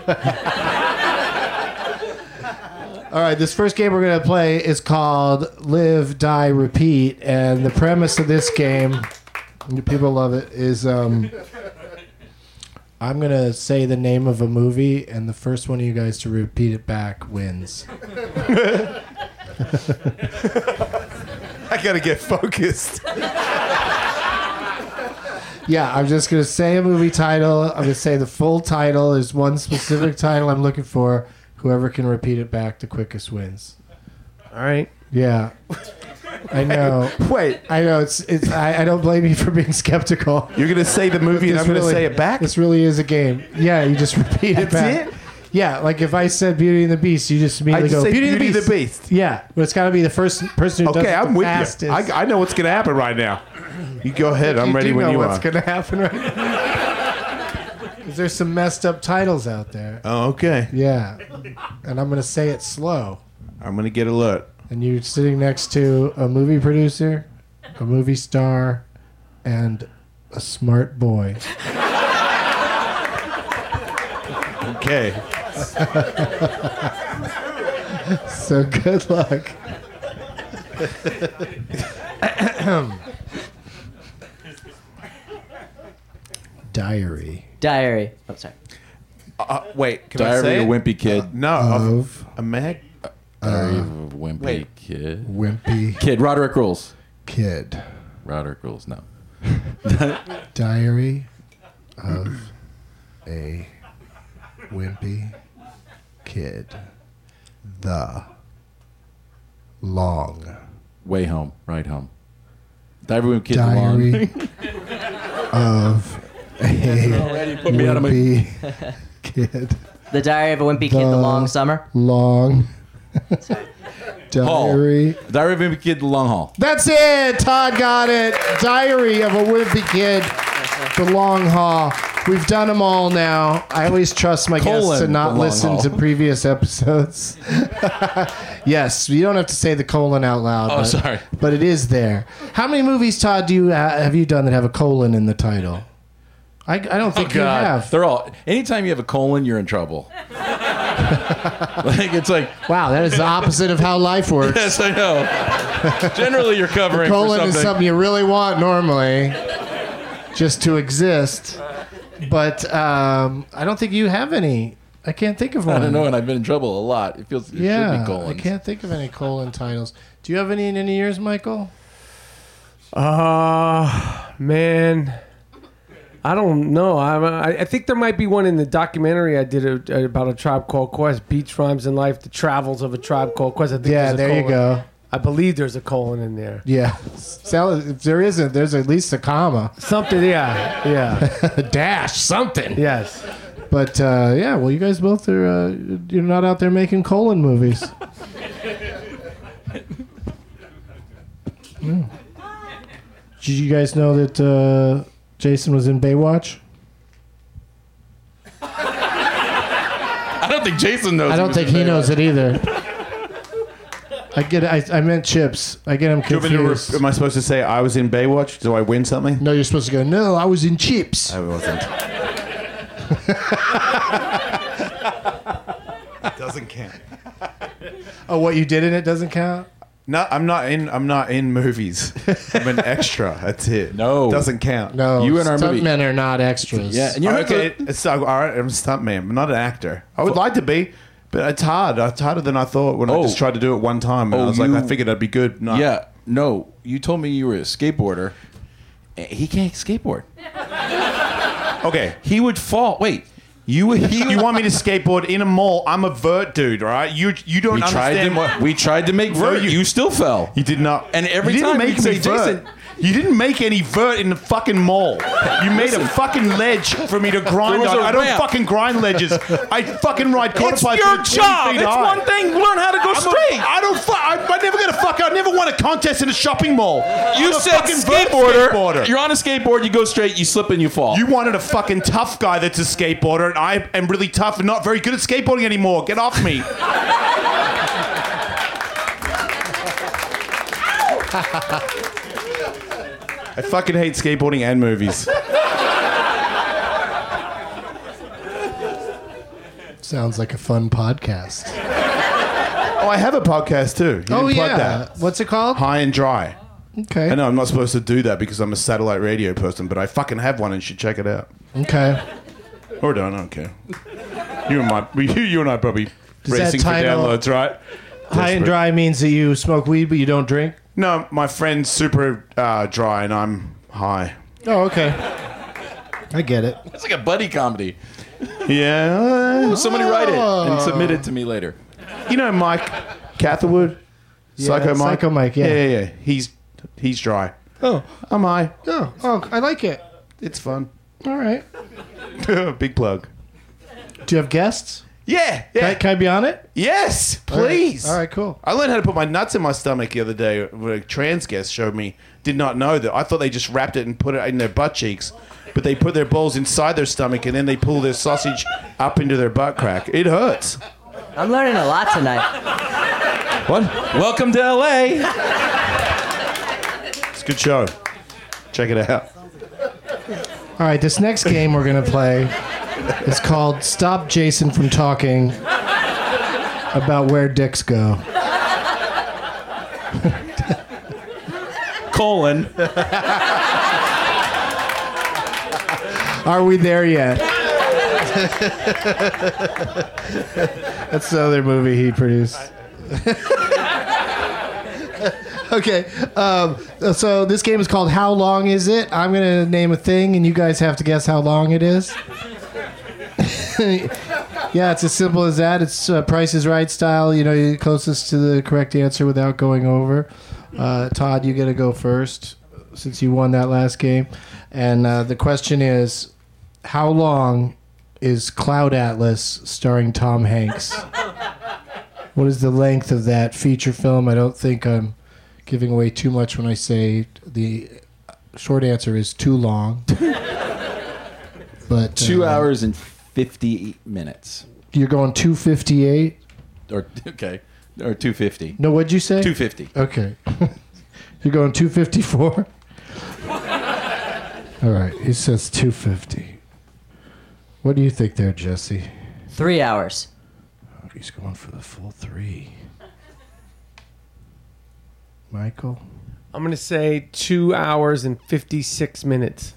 All right, this first game we're going to play is called Live, Die, Repeat. And the premise of this game, people love it, is I'm going to say the name of a movie, and the first one of you guys to repeat it back wins. I got to get focused. Yeah, I'm just going to say a movie title. I'm going to say the full title is one specific title I'm looking for. Whoever can repeat it back the quickest wins. All right. Yeah. I know. Wait. I know. I don't blame you for being skeptical. You're going to say the movie and I'm going to say it back? This really is a game. Yeah, you just repeat it back. That's it? Yeah, like if I said Beauty and the Beast, you just immediately go, Beauty and the Beast. Yeah, but it's got to be the first person who does it I'm the with fastest. you. I know what's going to happen right now. You go ahead. I'm ready when you are. You know what's going to happen right now. Because there's some messed up titles out there. Oh, okay. Yeah. And I'm going to say it slow. I'm going to get alert. And you're sitting next to a movie producer, a movie star, and a smart boy. Okay. So good luck. Diary. Oh, sorry. Wait, can I Diary say of a it? Wimpy Kid. No, Of a mag. Diary of a Wimpy wait. Kid. Wimpy Kid. Roderick Rules. Kid. Roderick Rules. No. Diary of a Wimpy Kid. The Long. Way home. Right home. Diary of a Wimpy Kid. The Long. Diary of a Already put me out of my. Wimpy Kid. The Diary of a Wimpy Kid, The Long Summer. Long. Diary. Haul. Diary of a Wimpy Kid. The Long Haul. That's it. Todd got it. Diary of a Wimpy Kid. The Long Haul. We've done them all now. I always trust my guests to not listen to previous episodes. Yes, you don't have to say the colon out loud. Oh, sorry. But it is there. How many movies, Todd, do you have you done that have a colon in the title? I don't think you have. They're all. Anytime you have a colon, you're in trouble. Like it's like. Wow, that is the opposite of how life works. Yes, I know. Generally, you're covering The for colon something. is something you really want normally, just to exist. But I don't think you have any. I can't think of one. I don't know, and I've been in trouble a lot. It feels. It should be colons. I can't think of any colon titles. Do you have any in any years, Michael? Man, I don't know. I think there might be one in the documentary I did about A Tribe Called Quest, Beats, Rhymes, and Life, The Travels of A Tribe Called Quest. I think Yeah, there's a there you colon. go. I believe there's a colon in there. Yeah. If there isn't, there's at least a comma. Something, yeah. Dash, something. Yes. But, yeah, well, you guys both are, you're not out there making colon movies. Yeah. Did you guys know that Jason was in Baywatch? I don't think Jason knows. I don't think he knows it either. I meant Chips. I get him confused. Am I supposed to say I was in Baywatch? Do I win something? No, you're supposed to go, no, I was in Chips. I wasn't. Doesn't count. Oh, what you did in it doesn't count? No, I'm not in movies. I'm an extra. That's it. No. Doesn't count. No, You and our movie. stuntmen are not extras. Yeah, and you're Okay, it's all right. I'm a stuntman. I'm not an actor. I would like to be, but it's hard. It's harder than I thought when I just tried to do it one time. And I was like, I figured I'd be good. No. Yeah. No, you told me you were a skateboarder. He can't skateboard. Okay. He would fall. Wait. You want me to skateboard in a mall? I'm a vert dude, all right? You don't understand. We tried to make vert. You still fell. You did not. And every you didn't time make you me say, vert. Jason, you didn't make any vert in the fucking mall. You made a fucking ledge for me to grind There was on. a I don't ramp. fucking grind ledges. I fucking ride quarter it's pipes. your that are 20 job. feet It's high. one thing. Learn how to go straight. I'm never gonna fuck. I never won a contest in a shopping mall. You I'm a said fucking vert skateboarder. You're on a skateboard. You go straight. You slip and you fall. You wanted a fucking tough guy that's a skateboarder, and I am really tough and not very good at skateboarding anymore. Get off me. I fucking hate skateboarding and movies. Sounds like a fun podcast. Oh, I have a podcast too. You didn't plug that. What's it called? High and Dry. Okay. I know I'm not supposed to do that because I'm a satellite radio person, but I fucking have one and you should check it out. Okay. Or don't. I don't care. You and I probably Does that racing for title- downloads, right? High and dry means that you smoke weed but you don't drink? No, my friend's super dry and I'm high. Oh, okay. I get it. It's like a buddy comedy. Yeah. Somebody write it and submit it to me later. You know Mike Catherwood? Yeah, Psycho Mike? Psycho Mike, yeah. Yeah. He's dry. Oh. I'm high. Oh, I like it. It's fun. All right. Big plug. Do you have guests? Yeah. Can I be on it? Yes, please. All right, cool. I learned how to put my nuts in my stomach the other day. A trans guest showed me. Did not know that. I thought they just wrapped it and put it in their butt cheeks. But they put their balls inside their stomach and then they pull their sausage up into their butt crack. It hurts. I'm learning a lot tonight. What? Welcome to LA. It's a good show. Check it out. All right, this next game we're going to play is called Stop Jason from Talking About Where Dicks Go. Colon. Are we there yet? That's the other movie he produced. Okay, so this game is called How Long Is It? I'm going to name a thing, and you guys have to guess how long it is. Yeah, it's as simple as that. It's Price is Right style. You know, you're closest to the correct answer without going over. Todd, you get to go first since you won that last game. And the question is, how long is Cloud Atlas starring Tom Hanks? What is the length of that feature film? I don't think I'm giving away too much when I say the short answer is too long. But 2 hours and 50 minutes. You're going 2:58? Or 2:50. No, what'd you say? 2:50. Okay. You're going 2:54? All right, he says 2:50. What do you think there, Jesse? 3 hours. Oh, he's going for the full 3. Michael? I'm going to say 2 hours and 56 minutes.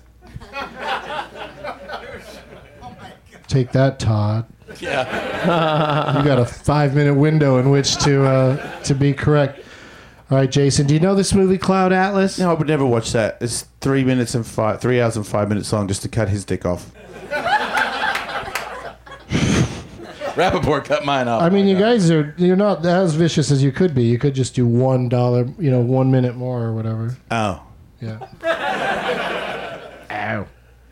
Take that, Todd. Yeah. You got a 5-minute window in which to be correct. All right, Jason, do you know this movie, Cloud Atlas? No, I would never watch that. It's 3 hours and 5 minutes long just to cut his dick off. Rappaport cut mine off. I mean, you're not as vicious as you could be. You could just do $1, 1 minute more or whatever. Oh. Yeah. Ow.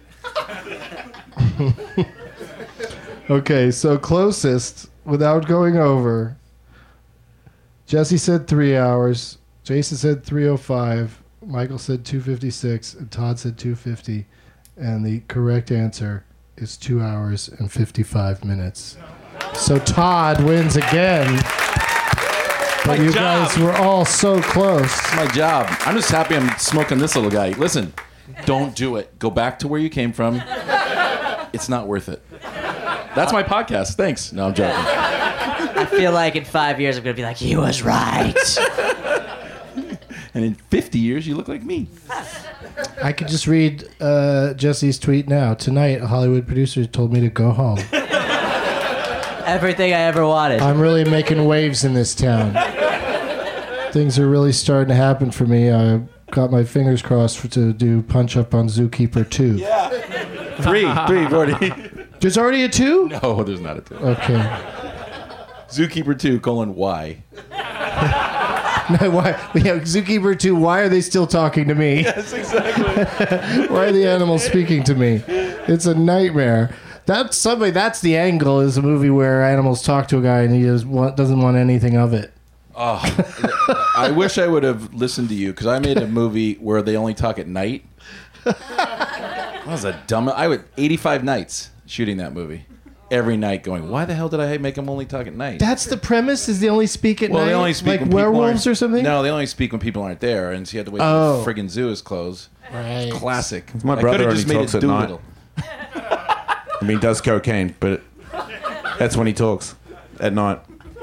Okay, so closest without going over. Jesse said 3 hours. Jason said 3:05. Michael said 2:56, and Todd said 2:50. And the correct answer is 2 hours and 55 minutes. So Todd wins again. But you guys were all so close. It's my job. I'm just happy I'm smoking this little guy. Listen, don't do it. Go back to where you came from. It's not worth it. That's my podcast. Thanks. No, I'm joking. I feel like in 5 years I'm going to be like, he was right. And in 50 years, you look like me. I could just read Jesse's tweet now. Tonight, a Hollywood producer told me to go home. Everything I ever wanted. I'm really making waves in this town. Things are really starting to happen for me. I got my fingers crossed to do Punch Up on Zookeeper 2. Yeah. Three, already. There's already a 2? No, there's not a 2. Okay. Zookeeper 2, why? No, why? Yeah, Zookeeper 2, why are they still talking to me? Yes, exactly. Why are the animals speaking to me? It's a nightmare. That's the angle, is a movie where animals talk to a guy and he doesn't want anything of it. Oh, I wish I would have listened to you, because I made a movie where they only talk at night. That was a dumb... 85 nights shooting that movie. Every night going, why the hell did I make them only talk at night? That's the premise, is they only speak at night? They only speak like when werewolves or something? No, they only speak when people aren't there, and so you have to wait till the friggin' zoo is closed. Right. Classic. My brother only talks at night. Doolittle. I mean, he does cocaine, but that's when he talks. At night.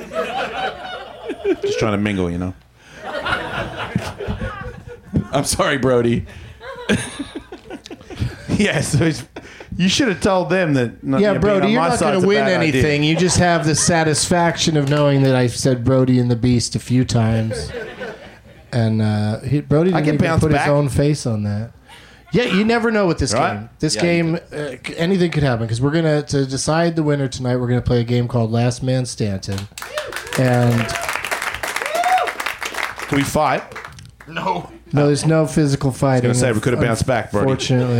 Just trying to mingle, you know. I'm sorry, Brody. Yeah, so you should have told them that. Yeah, Brody, you're not going to win anything. You just have the satisfaction of knowing that I've said Brody and the Beast a few times. And Brody didn't even put his own face on that. Yeah, you never know with this game. This game, anything could happen, because we're going to decide the winner tonight, we're going to play a game called Last Man Stanton. And... Can we fight? No. No, there's no physical fighting. I was going to say, we could have bounced back, Brody. Fortunately.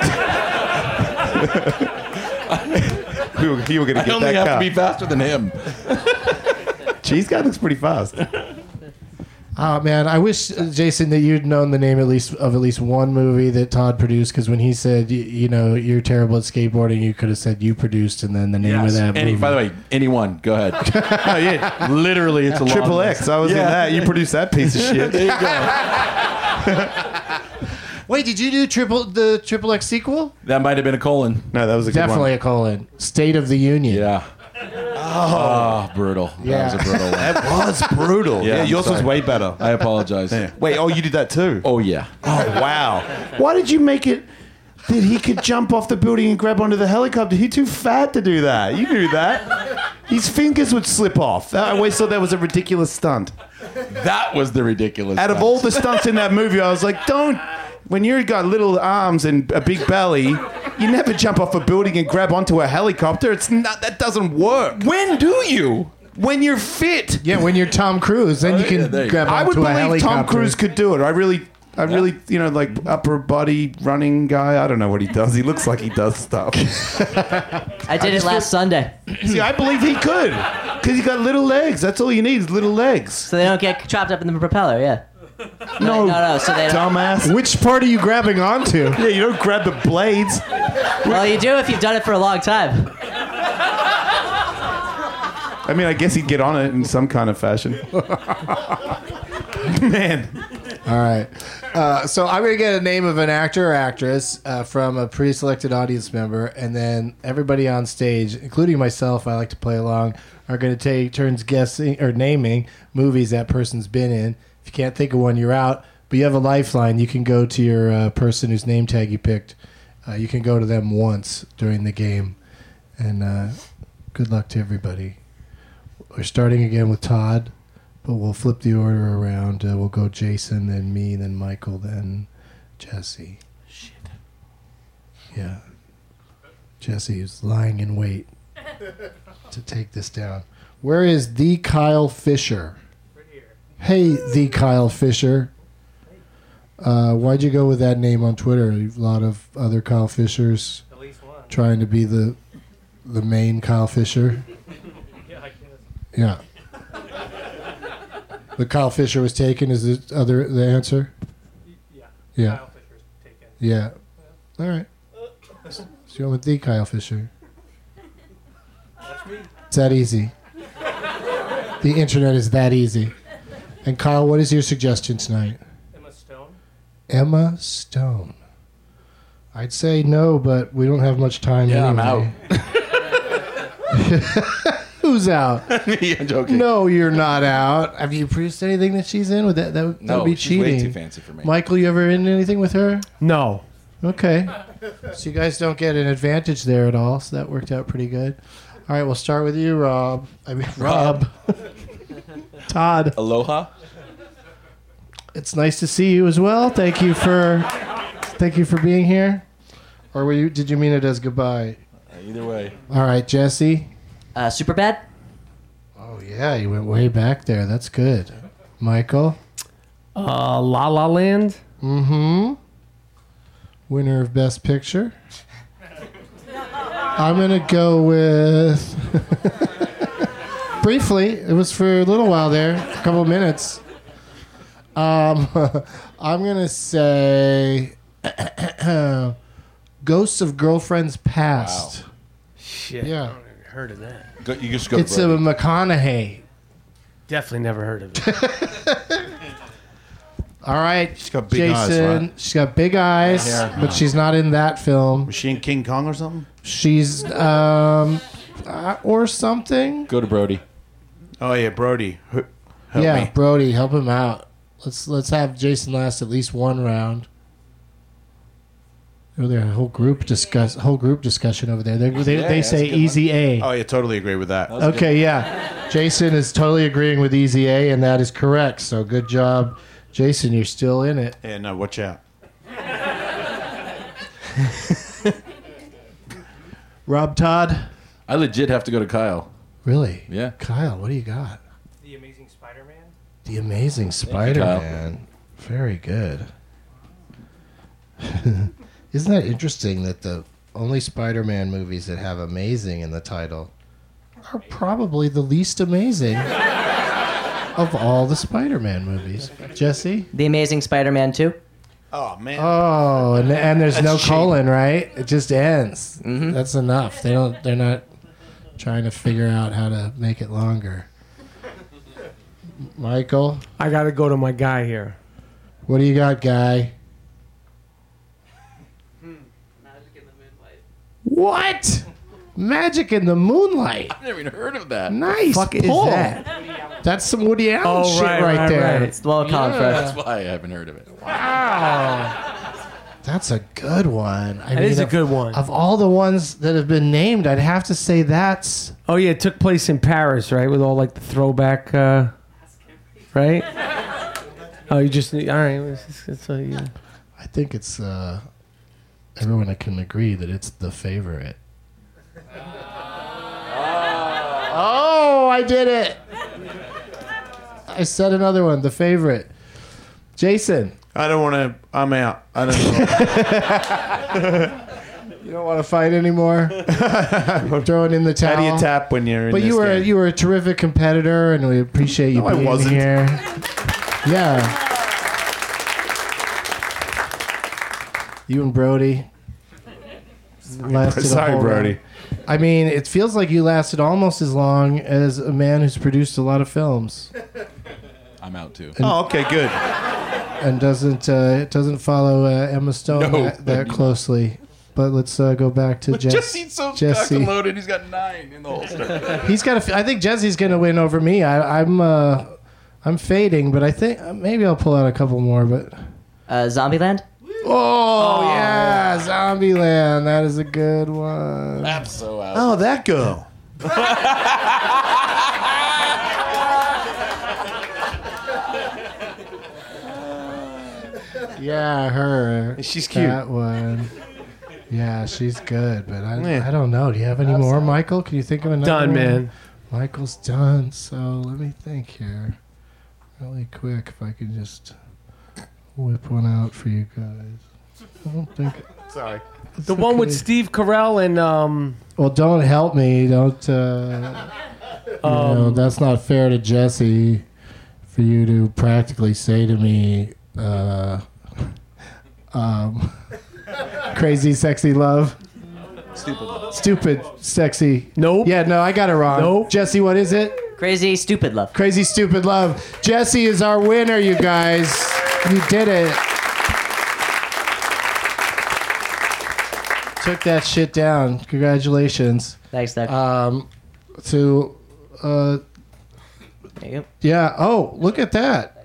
you were going to get that car. I only have to be faster than him. Cheese guy looks pretty fast. Oh man, I wish Jason that you'd known the name at least one movie that Todd produced. Because when he said, you know, you're terrible at skateboarding, you could have said you produced and then the name of that movie. By the way, anyone, go ahead. Oh yeah, literally, it's a Triple long X. I was in that. You produced that piece of shit. There you go. Wait, did you do the Triple X sequel? That might have been a colon. No, that was a good Definitely one. a colon. State of the Union. Yeah. Oh, brutal. Yeah. That was a brutal one. That was brutal. Yeah, Yeah, I'm yours was sorry. way better. I apologize. Yeah. Wait, you did that too? Oh, yeah. Oh, wow. Why did you make it that he could jump off the building and grab onto the helicopter? He's too fat to do that. You knew that. His fingers would slip off. I always thought that was a ridiculous stunt. That was the ridiculous Out of stunt. all the stunts in that movie, I was like, don't. When you've got little arms and a big belly, you never jump off a building and grab onto a helicopter. It's not. That doesn't work. When do you? When you're fit. Yeah, when you're Tom Cruise, then you can there you grab go. I would onto a believe helicopter. Tom Cruise could do it. I really, you know, like upper body running guy. I don't know what he does. He looks like he does stuff. I did it last Sunday, See, I believe he could. Because he got little legs. That's all you need is little legs. so they don't get chopped up in the propeller. Yeah. No. So they don't. Dumbass. Which part are you grabbing onto? Yeah, you don't grab the blades. Well, you do if you've done it for a long time. I mean, I guess he'd get on it in some kind of fashion. Man. All right. So I'm going to get a name of an actor or actress from a pre-selected audience member, and then everybody on stage, including myself, I like to play along, are going to take turns guessing or naming movies that person's been in. If you can't think of one, you're out. But you have a lifeline. You can go to your person whose name tag you picked. You can go to them once during the game. And good luck to everybody. We're starting again with Todd, but we'll flip the order around. We'll go Jason, then me, then Michael, then Jesse. Shit. Yeah. Jesse is lying in wait to take this down. Where is the Kyle Fisher? Right here. Hey, the Kyle Fisher. Why'd you go with that name on Twitter? A lot of other Kyle Fishers. At least one. Trying to be the main Kyle Fisher. Yeah, I guess. Yeah. But Kyle Fisher was taken. Is the answer? Yeah. Yeah. Kyle Fisher's taken. Yeah. All right. So you went with the Kyle Fisher. That's me. It's that easy. The internet is that easy. And Kyle, what is your suggestion tonight? Emma Stone. Emma Stone. I'd say no, but we don't have much time Yeah, anyway. I'm out. Who's out? Yeah, I'm joking. No, you're not out. Have you produced anything that she's in? That would No, be she's way cheating. too fancy for me. Michael, you ever in anything with her? No. Okay. So you guys don't get an advantage there at all, so that worked out pretty good. All right, we'll start with you, Rob. Rob. Todd. Aloha. It's nice to see you as well. Thank you for being here. Or did you mean it as goodbye? Either way. All right, Jesse. Superbad. Oh yeah, you went way back there. That's good. Michael. La La Land. Mm-hmm. Winner of Best Picture. I'm gonna go with. Briefly, it was for a little while there, a couple of minutes. I'm gonna say Ghosts of Girlfriends Past. Wow. Shit. Yeah. I haven't heard of that. You just go. It's a McConaughey. Definitely never heard of it. All right, She's got big eyes, right? She's got big eyes, but she's not in that film. Was she in King Kong or something? She's or something. Go to Brody. Oh yeah, Brody. Help Yeah, me. Brody, help him out. Let's have Jason last at least one round. Oh, there's a whole group discussion over there. They say Easy A. Oh yeah, totally agree with that. Okay, yeah. Jason is totally agreeing with Easy A, and that is correct. So good job, Jason. You're still in it. Yeah, no, watch out. Rob Todd. I legit have to go to Kyle. Really? Yeah. Kyle, what do you got? The Amazing Spider-Man. The Amazing Spider-Man. Very good. Isn't that interesting that the only Spider-Man movies that have amazing in the title are probably the least amazing? of all the Spider-Man movies. Jesse? The Amazing Spider-Man 2. Oh man. Oh, and there's That's no a shame. colon, right? It just ends. Mm-hmm. That's enough. They're not trying to figure out how to make it longer. Michael, I got to go to my guy here. what do you got, guy? What? Magic in the Moonlight. I've never even heard of that. Nice. Fuck is pull. that? That's some Woody Allen Oh, shit right there. It's the Colin Firth. That's why I haven't heard of it. Wow. That's a good one. That is a good one. Of all the ones that have been named, I'd have to say that's... Oh, yeah, it took place in Paris, right? With all, like, the throwback, right? Oh, you just... All right. Yeah. I think it's... everyone can agree that it's the favorite. Oh, I did it. I said another one, the favorite. Jason. I don't want to. I'm out. I don't know. You don't want to fight anymore? Throwing in the towel. How do you tap when you're in But this game? you were a terrific competitor, and we appreciate you No, I being wasn't. here. Yeah. You and Brody lasted Sorry, a whole Brody. round. I mean, it feels like you lasted almost as long as a man who's produced a lot of films I'm out too. Oh, okay, good. and doesn't follow Emma Stone No. that closely. But let's go back to Jesse's so Jesse. loaded. He's got 9 in the holster. He's got. I think Jesse's going to win over me. I'm fading, but I think maybe I'll pull out a couple more. But Zombieland. oh yeah, Zombieland. That is a good one. I'm so out. Oh, that girl. Yeah, her. She's cute. That one. Yeah, she's good, but Yeah. I don't know. Do you have any more, Michael? Can you think of another Done, one? man. Michael's done. So let me think here, really quick. If I can just whip one out for you guys. I don't think. Sorry. The one with Steve Carell and Well, don't help me. Don't. That's not fair to Jesse for you to practically say to me, crazy, sexy love. Stupid, sexy. Nope. Yeah, no, I got it wrong. Nope. Jesse, what is it? Crazy Stupid Love. Crazy, stupid love. Jesse is our winner, you guys. You did it. Took that shit down. Congratulations. Thanks, Doug. To there you go. yeah. Oh, look at that.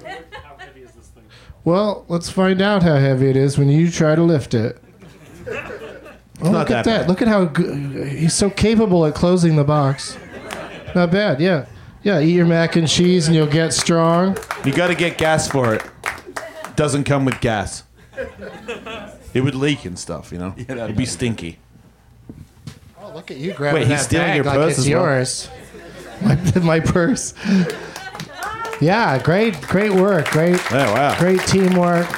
Well, let's find out how heavy it is when you try to lift it. Oh, look at that that. bad. Look at how good. He's so capable at closing the box. Not bad, yeah. Yeah, eat your mac and cheese and you'll get strong. You got to get gas for it. Doesn't come with gas. It would leak and stuff, you know? It'd be stinky. Oh, look at you grabbing Wait, he's that stealing bag your like purse it's as well? yours. My purse. Yeah, great work. Oh, wow. Great teamwork.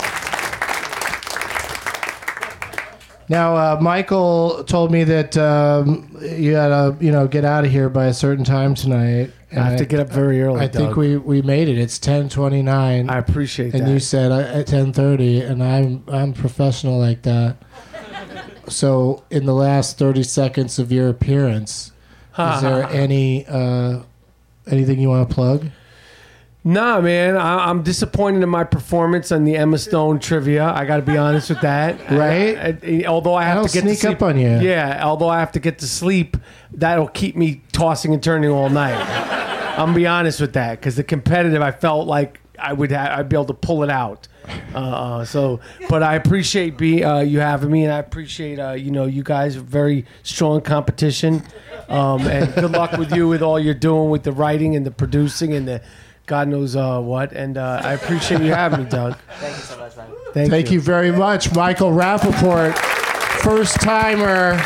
Now, Michael told me that you had to, get out of here by a certain time tonight. I have to get up very early. I think Doug. we made it. It's 10:29. I appreciate and that. you said at 10:30, and I'm professional like that. So, in the last 30 seconds of your appearance, is there anything you want to plug? Nah, man, I'm disappointed in my performance on the Emma Stone trivia. I got to be honest with that. Right? Although I have I'll to get sneak to sleep, up on you. Yeah, although I have to get to sleep, that'll keep me tossing and turning all night. I'm gonna be honest with that because the competitive, I felt like I'd be able to pull it out. But I appreciate you having me, and I appreciate you guys are very strong competition, and good luck with you with all you're doing with the writing and the producing and the God knows what. And I appreciate you having me, Doug. Thank you so much, man. Thank you very much, Michael Rappaport, first timer,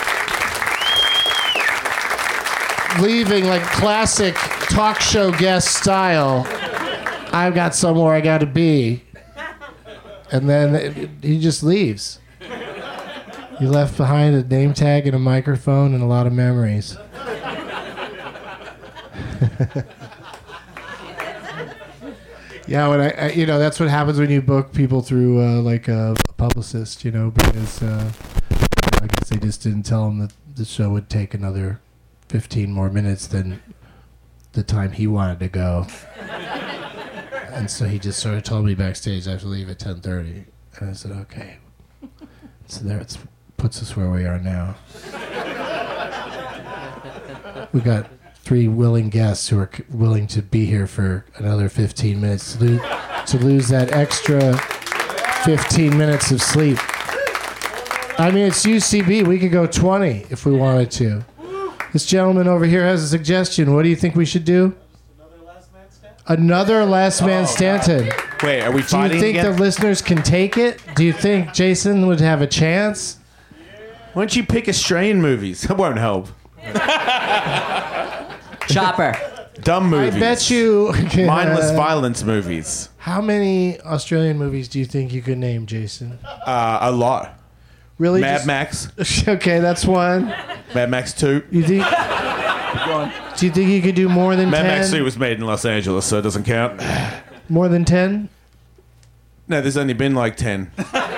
leaving like classic talk show guest style. I've got somewhere I got to be, and then he just leaves. He left behind a name tag and a microphone and a lot of memories. Yeah, when I that's what happens when you book people through like a publicist, because I guess they just didn't tell him that the show would take another 15 more minutes than the time he wanted to go. And so he just sort of told me backstage I have to leave at 10:30. And I said, okay. So there it puts us where we are now. We got 3 willing guests who are willing to be here for another 15 minutes to lose that extra 15 minutes of sleep. I mean, it's UCB. We could go 20 if we wanted to. This gentleman over here has a suggestion. What do you think we should do? Another Last Man Stanton. Wait, are we Do fighting you think again? the listeners can take it? Do you think Jason would have a chance? Why don't you pick Australian movies? That won't help. Chopper. Dumb movies. I bet you... Mindless violence movies. How many Australian movies do you think you could name, Jason? A lot. Really? Mad Max. Okay, that's one. Mad Max 2. You think... Do you think you could do more than 10? Mad Max 2 was made in Los Angeles, so it doesn't count. More than 10? No, there's only been like 10.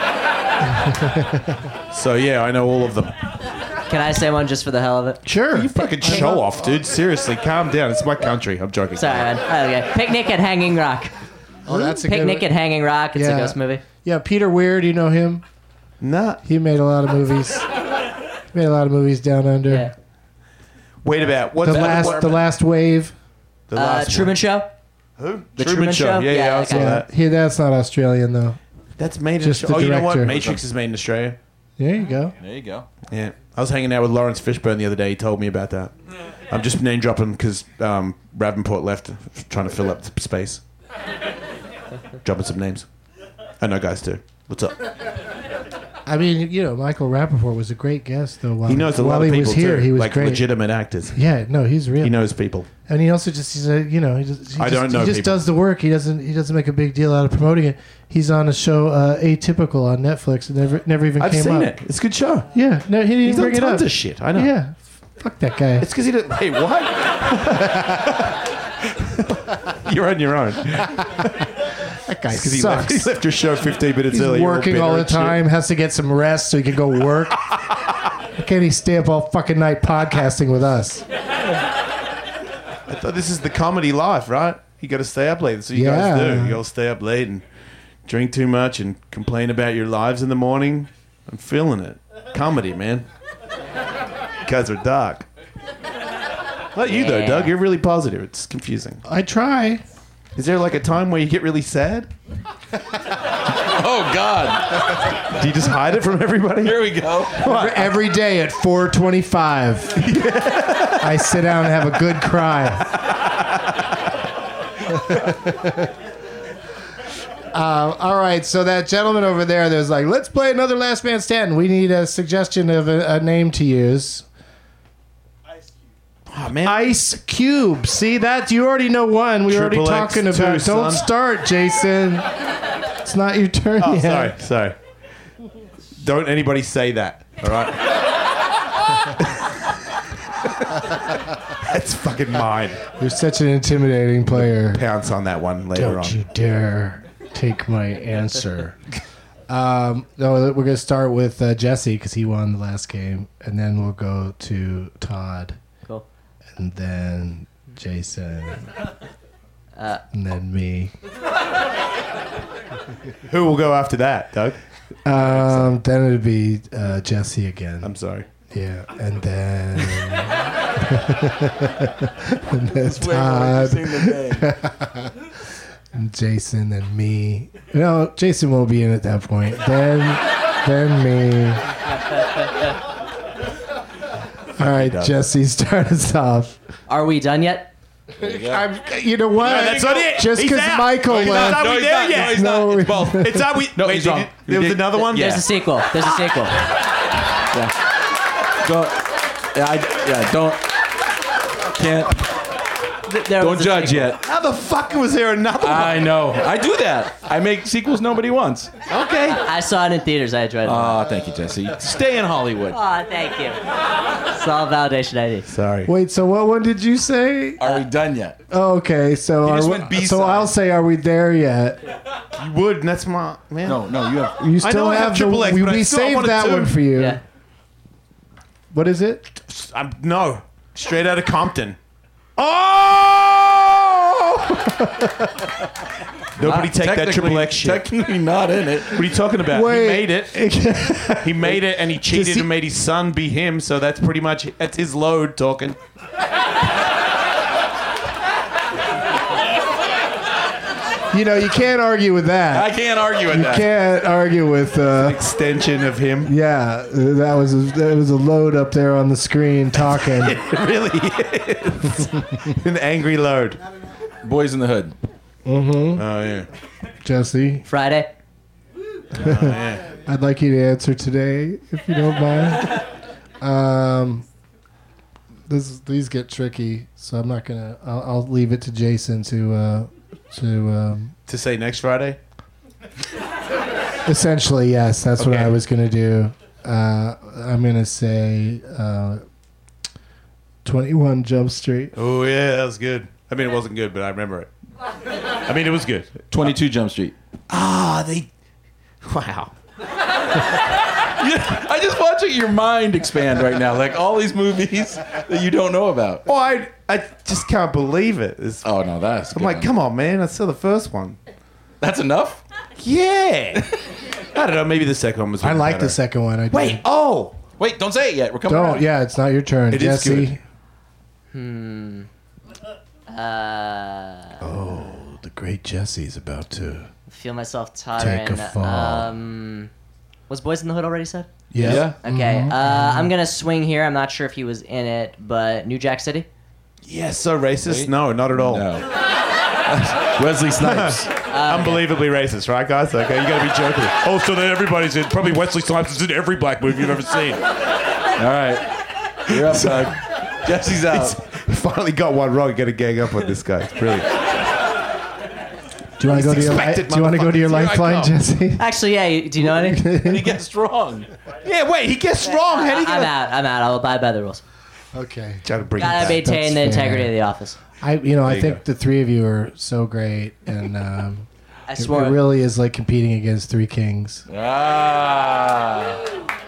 So yeah, I know all of them. Can I say one just for the hell of it? Sure. You fucking show off, dude. Seriously, calm down. It's my country. I'm joking. Sorry, man. Okay. Picnic at Hanging Rock. Oh, that's a good Picnic one. at Hanging Rock. It's a ghost movie. Yeah, Peter Weir, do you know him? Nah. He made a lot of movies. Made a lot of movies down under. Yeah. Wait about what's the last wave. The last Truman Show. Who? The Truman Show? Yeah, Yeah, I saw okay. that. That's not Australian though. That's made in Just Australia. the Oh, you know what? director. Matrix is made in Australia. There you go. There you go. Yeah. I was hanging out with Lawrence Fishburne the other day. He told me about that. I'm just name dropping because Ravenport left, trying to fill up the space. Dropping some names. I know guys too. What's up? I mean, Michael Rappaport was a great guest though. While He knows a lot while of he people was here, too, he was like great. legitimate actors. Yeah, no, he's real. He knows people. And he also just, he don't know just people. does the work. He doesn't make a big deal out of promoting it. He's on a show, Atypical on Netflix. It never even I've came seen up. it. It's a good show. Yeah, no, he didn't He's done bring it up. tons of shit. I know. Yeah, fuck that guy. It's because he didn't. Hey, what? You're on your own. That guy Because sucks. he left your show 15 minutes He's early. working all the time. Has to get some rest so he can go work. Why can't he stay up all fucking night podcasting with us? I thought this is the comedy life, right? You got to stay up late. That's what you guys do. You all stay up late and drink too much and complain about your lives in the morning. I'm feeling it. Comedy, man. You guys are dark. Not you, though, Doug. You're really positive. It's confusing. I try. Is there like a time where you get really sad? Oh, God. Do you just hide it from everybody? Here we go. Every day at 4:25, I sit down and have a good cry. All right, so that gentleman over there's like, let's play another Last Man Stanton. We need a suggestion of a name to use. Oh, man. Ice Cube. See that? You already know one. We were already Triple X talking about. 2, Don't son. start, Jason. It's not your turn Oh, yet. sorry. Don't anybody say that, all right? That's fucking mine. You're such an intimidating player. Pounce on that one later Don't on. you dare take my answer. No, we're going to start with Jesse because he won the last game. And then we'll go to Todd. Cool. And then Jason. And then me. Who will go after that, Doug? Then it'd be Jesse again. I'm sorry. Yeah, and then and then Todd, and Jason, and me. No, Jason won't be in at that point. Then me. All right, Jesse, start us off. Are we done yet? You know what? No, that's not it. Just He's because out. Michael He's left. not. Are we there yet? No, he's not. It's both. It's not. No, wait, he's wrong. there was another one? There's a sequel. There's a sequel. Don't. Yeah, don't. Can't. Don't judge yet. How the fuck was there another one? I know. I do that. I make sequels nobody wants. Okay. I saw it in theaters. I enjoyed it. Oh, thank you, Jesse. Stay in Hollywood. Oh, thank you. It's all validation I need. Sorry. Wait, so what one did you say? Are we done yet? Oh, okay, so You just are went we, B-side. so I'll say, are we there yet? You would, and that's my man. No, you have. You I still know I have the, Triple X, we, but I we still saved wanted that two. one for you. Yeah. What is it? No, straight out of Compton. Oh! Nobody take that Triple X shit. Technically not in it. What are you talking about? Wait. He made it. He made it, and he cheated he- and made his son be him. So that's pretty much that's his load talking. You know, you can't argue with that. I can't argue with You that. can't argue with. Extension of him. Yeah, that was a load up there on the screen talking. It really is. An angry load. Boys in the Hood. Mm-hmm. Oh yeah. Jesse, Friday. Oh, yeah. I'd like you to answer today, if you don't mind. These get tricky, so I'm not gonna. I'll leave it to Jason to say next Friday. Essentially, yes, that's what Okay. I was gonna do. I'm gonna say 21 Jump Street. Oh yeah, that was good. I mean, it wasn't good, but I remember it. I mean, it was good. 22 Jump Street. Ah, they. Wow. I just watching your mind expand right now, like all these movies that you don't know about. Oh, I just can't believe it. Oh no, that's. I'm like, come on, man. I saw the first one. That's enough. Yeah. I don't know. Maybe the second one was. I like better. the second one. I do. Wait. Oh. Wait, don't say it yet. We're coming. Don't. around. Yeah, it's not your turn, It is Jesse. good. Oh, the great Jesse's about to. Feel myself tiring. Take a fall. Was Boys in the Hood already said? Yeah. Okay. I'm gonna swing here. I'm not sure if he was in it, but New Jack City. Yeah, so racist? No, not at all. No. Wesley Snipes. Unbelievably racist, right, guys? Okay, you gotta be joking. Oh, so then everybody's in. Probably Wesley Snipes is in every black movie you've ever seen. All right. You're up, Doug. Jesse's out. You finally got one wrong. You gotta gang up on this guy. It's brilliant. Do you want to go to your? Expected, Do you want to go to your motherfuckers. Here I lifeline, come. Jesse? Actually, yeah. Do you know anything? And he gets wrong. Yeah, wait, he gets wrong. How do you I'm get out. I'm out. I'll abide by the rules. Okay. Gotta bring Gotta it back. maintain the That's integrity fair. of the office. I you think go. the three of you are so great, and I it swore. really is like competing against three kings. Ah.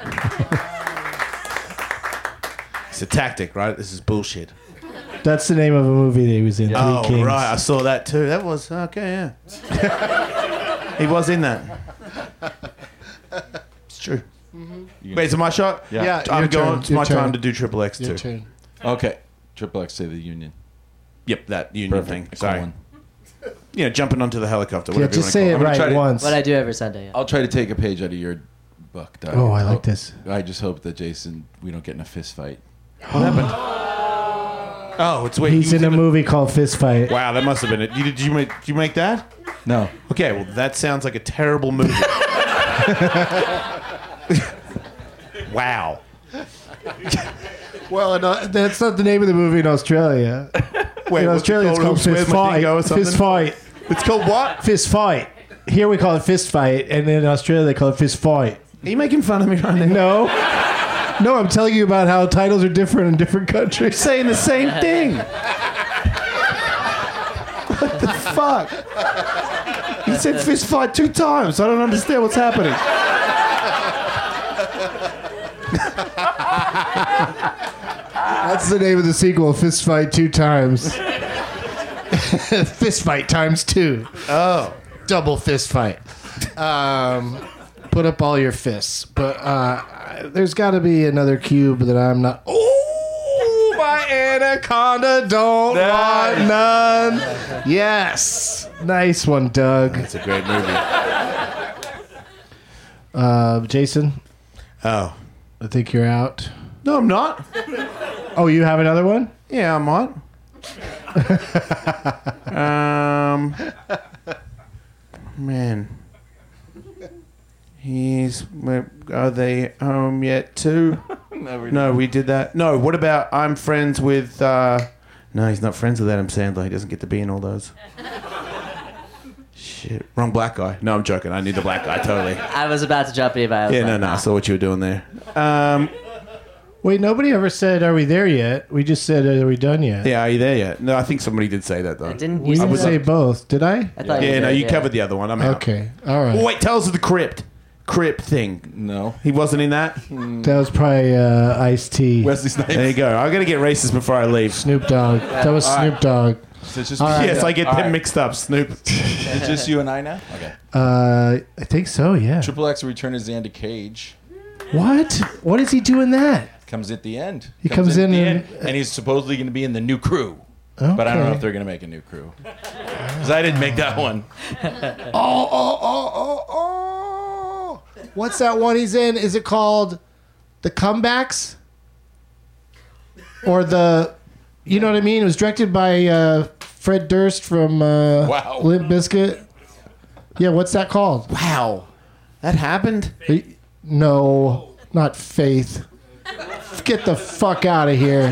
It's a tactic, right? This is bullshit. That's the name of a movie that he was in. Three Oh, Kings. right. I saw that too. That was okay. Yeah. He was in that. It's true. Wait, is it my shot? Yeah, I'm your going. turn, It's your my turn. time to do Triple X Your too. turn. Okay. Triple X, say the Union. Yep, that union Perfect. thing. Sorry. One. You know, jumping onto the helicopter. Yeah, Whatever just you say it want to try right to- once. What I do every Sunday. Yeah. I'll try to take a page out of your book, Doug. Oh, I like this. I just hope that Jason, we don't get in a fist fight. What happened? Oh, it's wait. He's in a movie called Fist Fight. Wow, that must have been it. Did you make that? No. Okay, well that sounds like a terrible movie. Wow. Well, that's not the name of the movie in Australia. Wait, In what's it Australia, it's called Oops, Where's Fist My Fight. Dingo or something? Fist Fight. It's called what? Fist Fight. Here we call it Fist Fight, and in Australia they call it Fist Fight. Are you making fun of me right now? No, I'm telling you about how titles are different in different countries. Saying the same thing. What the fuck? He said fist fight 2 times. I don't understand what's happening. That's the name of the sequel, Fist Fight 2 times. Fist Fight times 2. Oh. Double fist fight. Put up all your fists. But there's got to be another cube that I'm not... Oh, my anaconda don't want none. Yes. Nice one, Doug. It's a great movie. Jason, Oh. I think you're out. No, I'm not. Oh, you have another one? Yeah, I might. Man. Are they home yet too? No, we did that. No, what about I'm friends with No, he's not friends with Adam Sandler. He doesn't get to be in all those. Shit. Wrong black guy. No, I'm joking. I knew the black guy, totally. I was about to jump in, but I was like, No. I saw what you were doing there. Wait, nobody ever said, "Are we there yet?" We just said, "Are we done yet?" Yeah, are you there yet? No, I think somebody did say that, though. Didn't We didn't say both, did I? I thought Yeah, no, did, you covered the other one. I'm out. Okay, all right. Oh, wait, tell us of the crypt thing. No. He wasn't in that? That was probably Ice-T. Wesley Snipes. There you go. I got to get racist before I leave. Snoop Dogg. That was Snoop Dogg. So it's just, All right. Yes, I get All them right. mixed up. Snoop. It's just you and I now? Okay. I think so, yeah. Triple X will return as Xander Cage. What? What is he doing that? Comes at the end. He comes in at the and- end, and he's supposedly going to be in the new crew. But I don't know if they're going to make a new crew. Because I didn't make that one. Oh. What's that one he's in? Is it called The Comebacks? Or the... You know what I mean? It was directed by Fred Durst from Limp Bizkit. Yeah, what's that called? Wow. That happened? No, not Faith. Get the fuck out of here.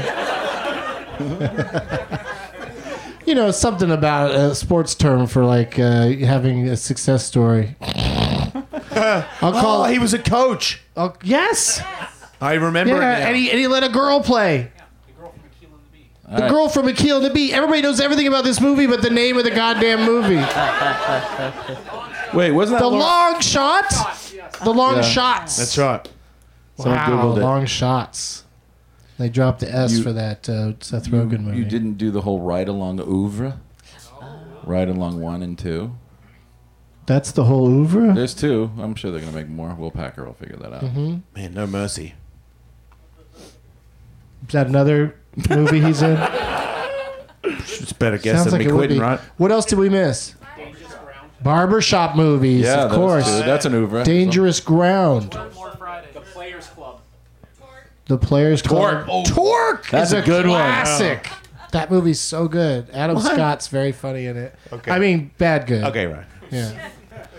You know, something about a sports term for like having a success story. I'll call he was a coach. Oh, yes. I remember it now. Yeah, and he let a girl play. The girl from Akeelah and the Bee. Everybody knows everything about this movie, but the name of the goddamn movie. Wait, wasn't that The Long Shot? The Long Yeah. Shots. That's right. Someone Wow, Googled it. Long Shots. They dropped the S for that Seth Rogen movie. You didn't do the whole Ride Along Oeuvre? Ride Along 1 and 2? That's the whole oeuvre? There's 2. I'm sure they're going to make more. Will Packer will figure that out. Mhm. Man, no mercy. Is that another movie he's in? It's better guess Sounds than like me it would quitting, be. right? What else did we miss? Barbershop movies, Yeah, of those course. two. That's an oeuvre. Dangerous Ground. The Players Club. The Players Torque. Club. Torque That's is a good one. classic. That movie's so good. Adam Scott's very funny in it. Okay. I mean, bad good. Okay, right. Yeah.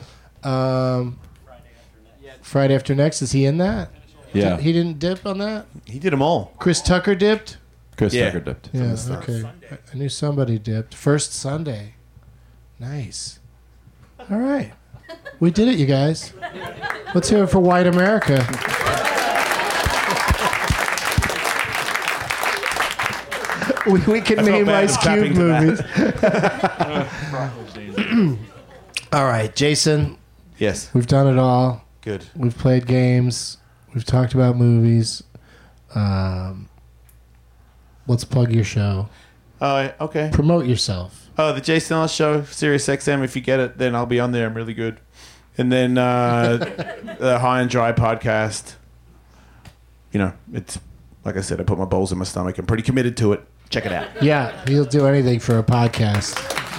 Friday After Next, is he in that? Yeah. He didn't dip on that? He did them all. Chris Tucker dipped? Chris Yeah. Tucker dipped. Yeah, okay. I knew somebody dipped. First Sunday. Nice. All right. We did it, you guys. Let's hear it for White America. We can name Ice Cube movies. All right, Jason. Yes. We've done it all. Good. We've played games. We've talked about movies. Let's plug your show. Okay. Promote yourself. Oh, the Jason Ellis Show, Sirius XM. If you get it, then I'll be on there. I'm really good. And then the High and Dry podcast. You know, it's like I said, I put my balls in my stomach. I'm pretty committed to it. Check it out. Yeah, he'll do anything for a podcast.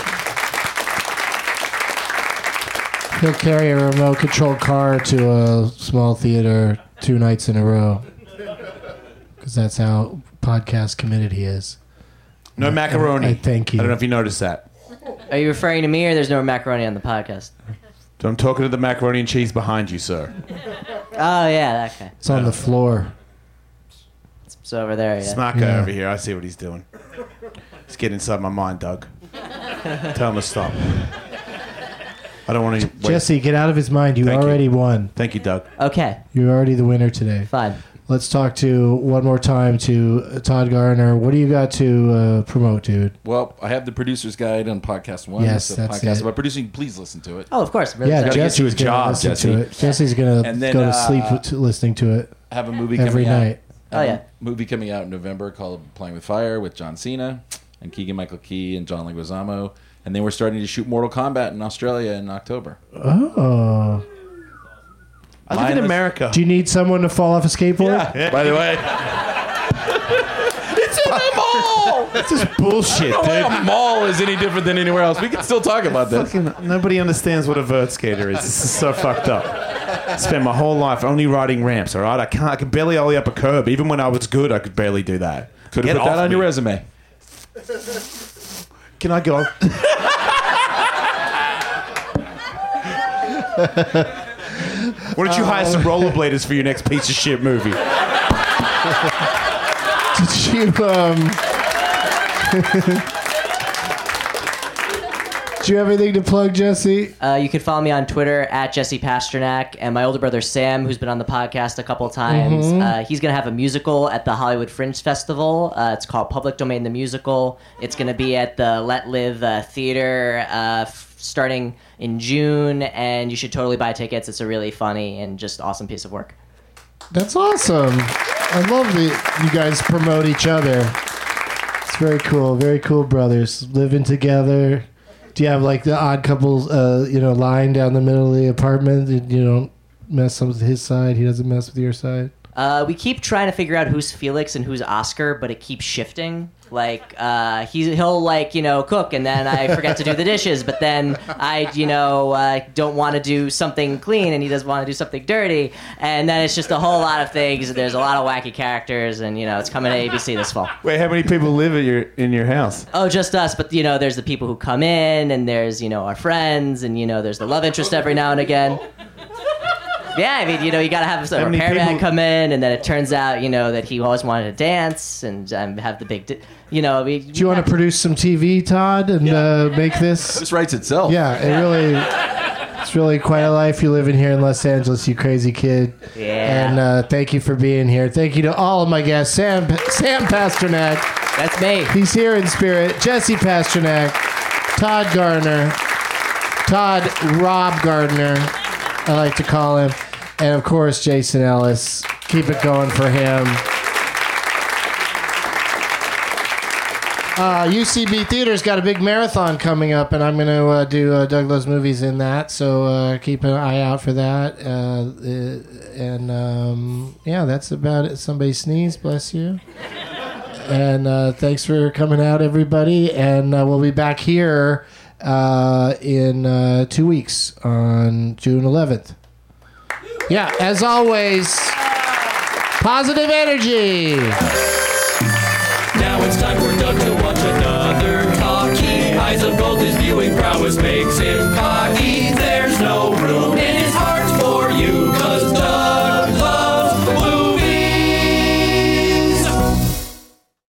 He'll carry a remote controlled car to a small theater 2 nights in a row. Because that's how podcast committed he is. No macaroni. I thank you. I don't know if you noticed that. Are you referring to me, or there's no macaroni on the podcast? So I'm talking to the macaroni and cheese behind you, sir. Oh yeah, okay. It's on the floor. It's over there. Yeah. Smart guy Yeah. over here. I see what he's doing. He's getting inside my mind, Doug. Tell him to stop. I don't want to. Jesse, get out of his mind. You Thank you. already won. Thank you, Doug. Okay, You're already the winner today. fine. Let's talk to one more time to Todd Garner. What do you got to promote, dude? Well, I have the producer's guide on podcast 1. Yes, It's a that's podcast it. about producing. Please listen to it. Oh, of course. I'm really Yeah, sorry. get you Jesse's a going to job, listen Jesse. to it. Jesse's going to And then, go to sleep listening to it I have a movie every coming out. night. I have Oh, yeah. a movie coming out in November called Playing with Fire with John Cena and Keegan-Michael Key and John Leguizamo. And then we're starting to shoot Mortal Kombat in Australia in October. Oh. I live in Mindless- America. Do you need someone to fall off a skateboard? By the way, it's in a mall. This is bullshit, No way dude. a mall is any different than anywhere else. We can still talk about this. Fucking nobody understands what a vert skater is. This is so fucked up. I spent my whole life only riding ramps. All right, I can barely ollie up a curb. Even when I was good, I could barely do that. Could have Get put that off on your me. resume. Can I go? Why don't you hire some rollerbladers for your next piece of shit movie? Did you Do you have anything to plug, Jesse? You can follow me on Twitter at Jesse Pasternak, and my older brother Sam, who's been on the podcast a couple times. He's going to have a musical at the Hollywood Fringe Festival. It's called Public Domain the Musical. It's going to be at the Let Live Theater starting in June, and you should totally buy tickets. It's a really funny and just awesome piece of work. That's awesome. I love that you guys promote each other. It's very cool. Very cool brothers living together. Do you have like the odd couples, line down the middle of the apartment? You don't mess with his side. He doesn't mess with your side. We keep trying to figure out who's Felix and who's Oscar, but it keeps shifting. Like he'll cook, and then I forget to do the dishes. But then I don't want to do something clean, and he doesn't want to do something dirty. And then it's just a whole lot of things. There's a lot of wacky characters, and it's coming to ABC this fall. Wait, how many people live in your house? Oh, just us. But there's the people who come in, and there's our friends, and there's the love interest every now and again. Yeah, I mean, you gotta have a repairman come in, and then it turns out, that he always wanted to dance and have the big, Do you want to produce some TV, Todd, and make this? This writes itself. Yeah, it's really quite a life you live in here in Los Angeles, you crazy kid. Yeah. And thank you for being here. Thank you to all of my guests. Sam Pasternak. That's me. He's here in spirit. Jesse Pasternak. Todd Rob Gardner, I like to call him. And, of course, Jason Ellis. Keep it going for him. UCB Theater's got a big marathon coming up, and I'm going to do Doug Loves Movies in that, so keep an eye out for that. That's about it. Somebody sneeze, bless you. And thanks for coming out, everybody. And we'll be back here in 2 weeks on June 11th. Yeah, as always, positive energy. Now it's time for Doug to